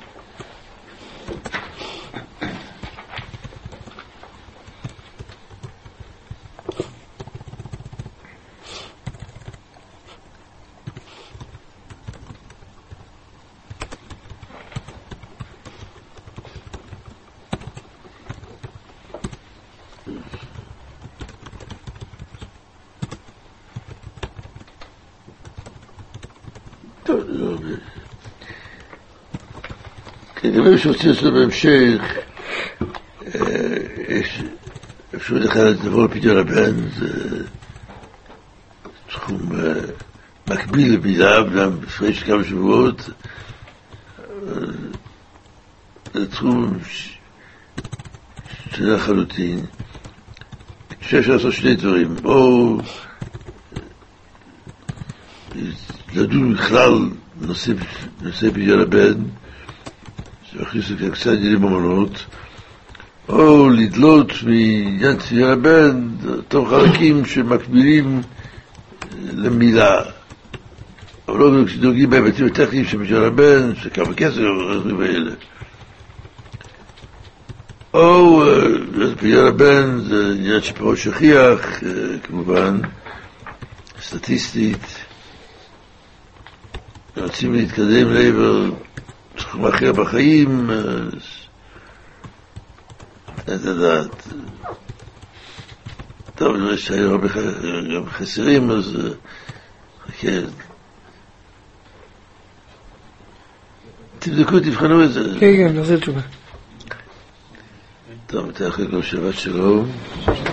כדבר שרוצים לעשות בהמשך, יש אפשרות אחד לבוא לפדיון הבן, זה תחום מקביל למילה, גם לפני כמה שבועות, זה תחום שונה לחלוטין. שאפשר לעשות שני דברים, או לדון בכלל נושא פדיון הבן, שהכניסו קצת עניינים אמנות, או לדלות מעניין פדיון הבן אותם חלקים שמקבילים למילה, אבל לא דואגים בהיבטים הטכניים של פדיון הבן, שכמה כסף עוברים האלה. או פדיון הבן זה עניין שפחות שכיח, כמובן, סטטיסטית, רוצים להתקדם לעבר תחום אחר בחיים, את הדעת. טוב, אני רואה שהיו הרבה חסרים, אז כן. תבדקו, תבחנו את זה. כן, נחזיר תשובה. טוב, תאחל לו שבת שלום.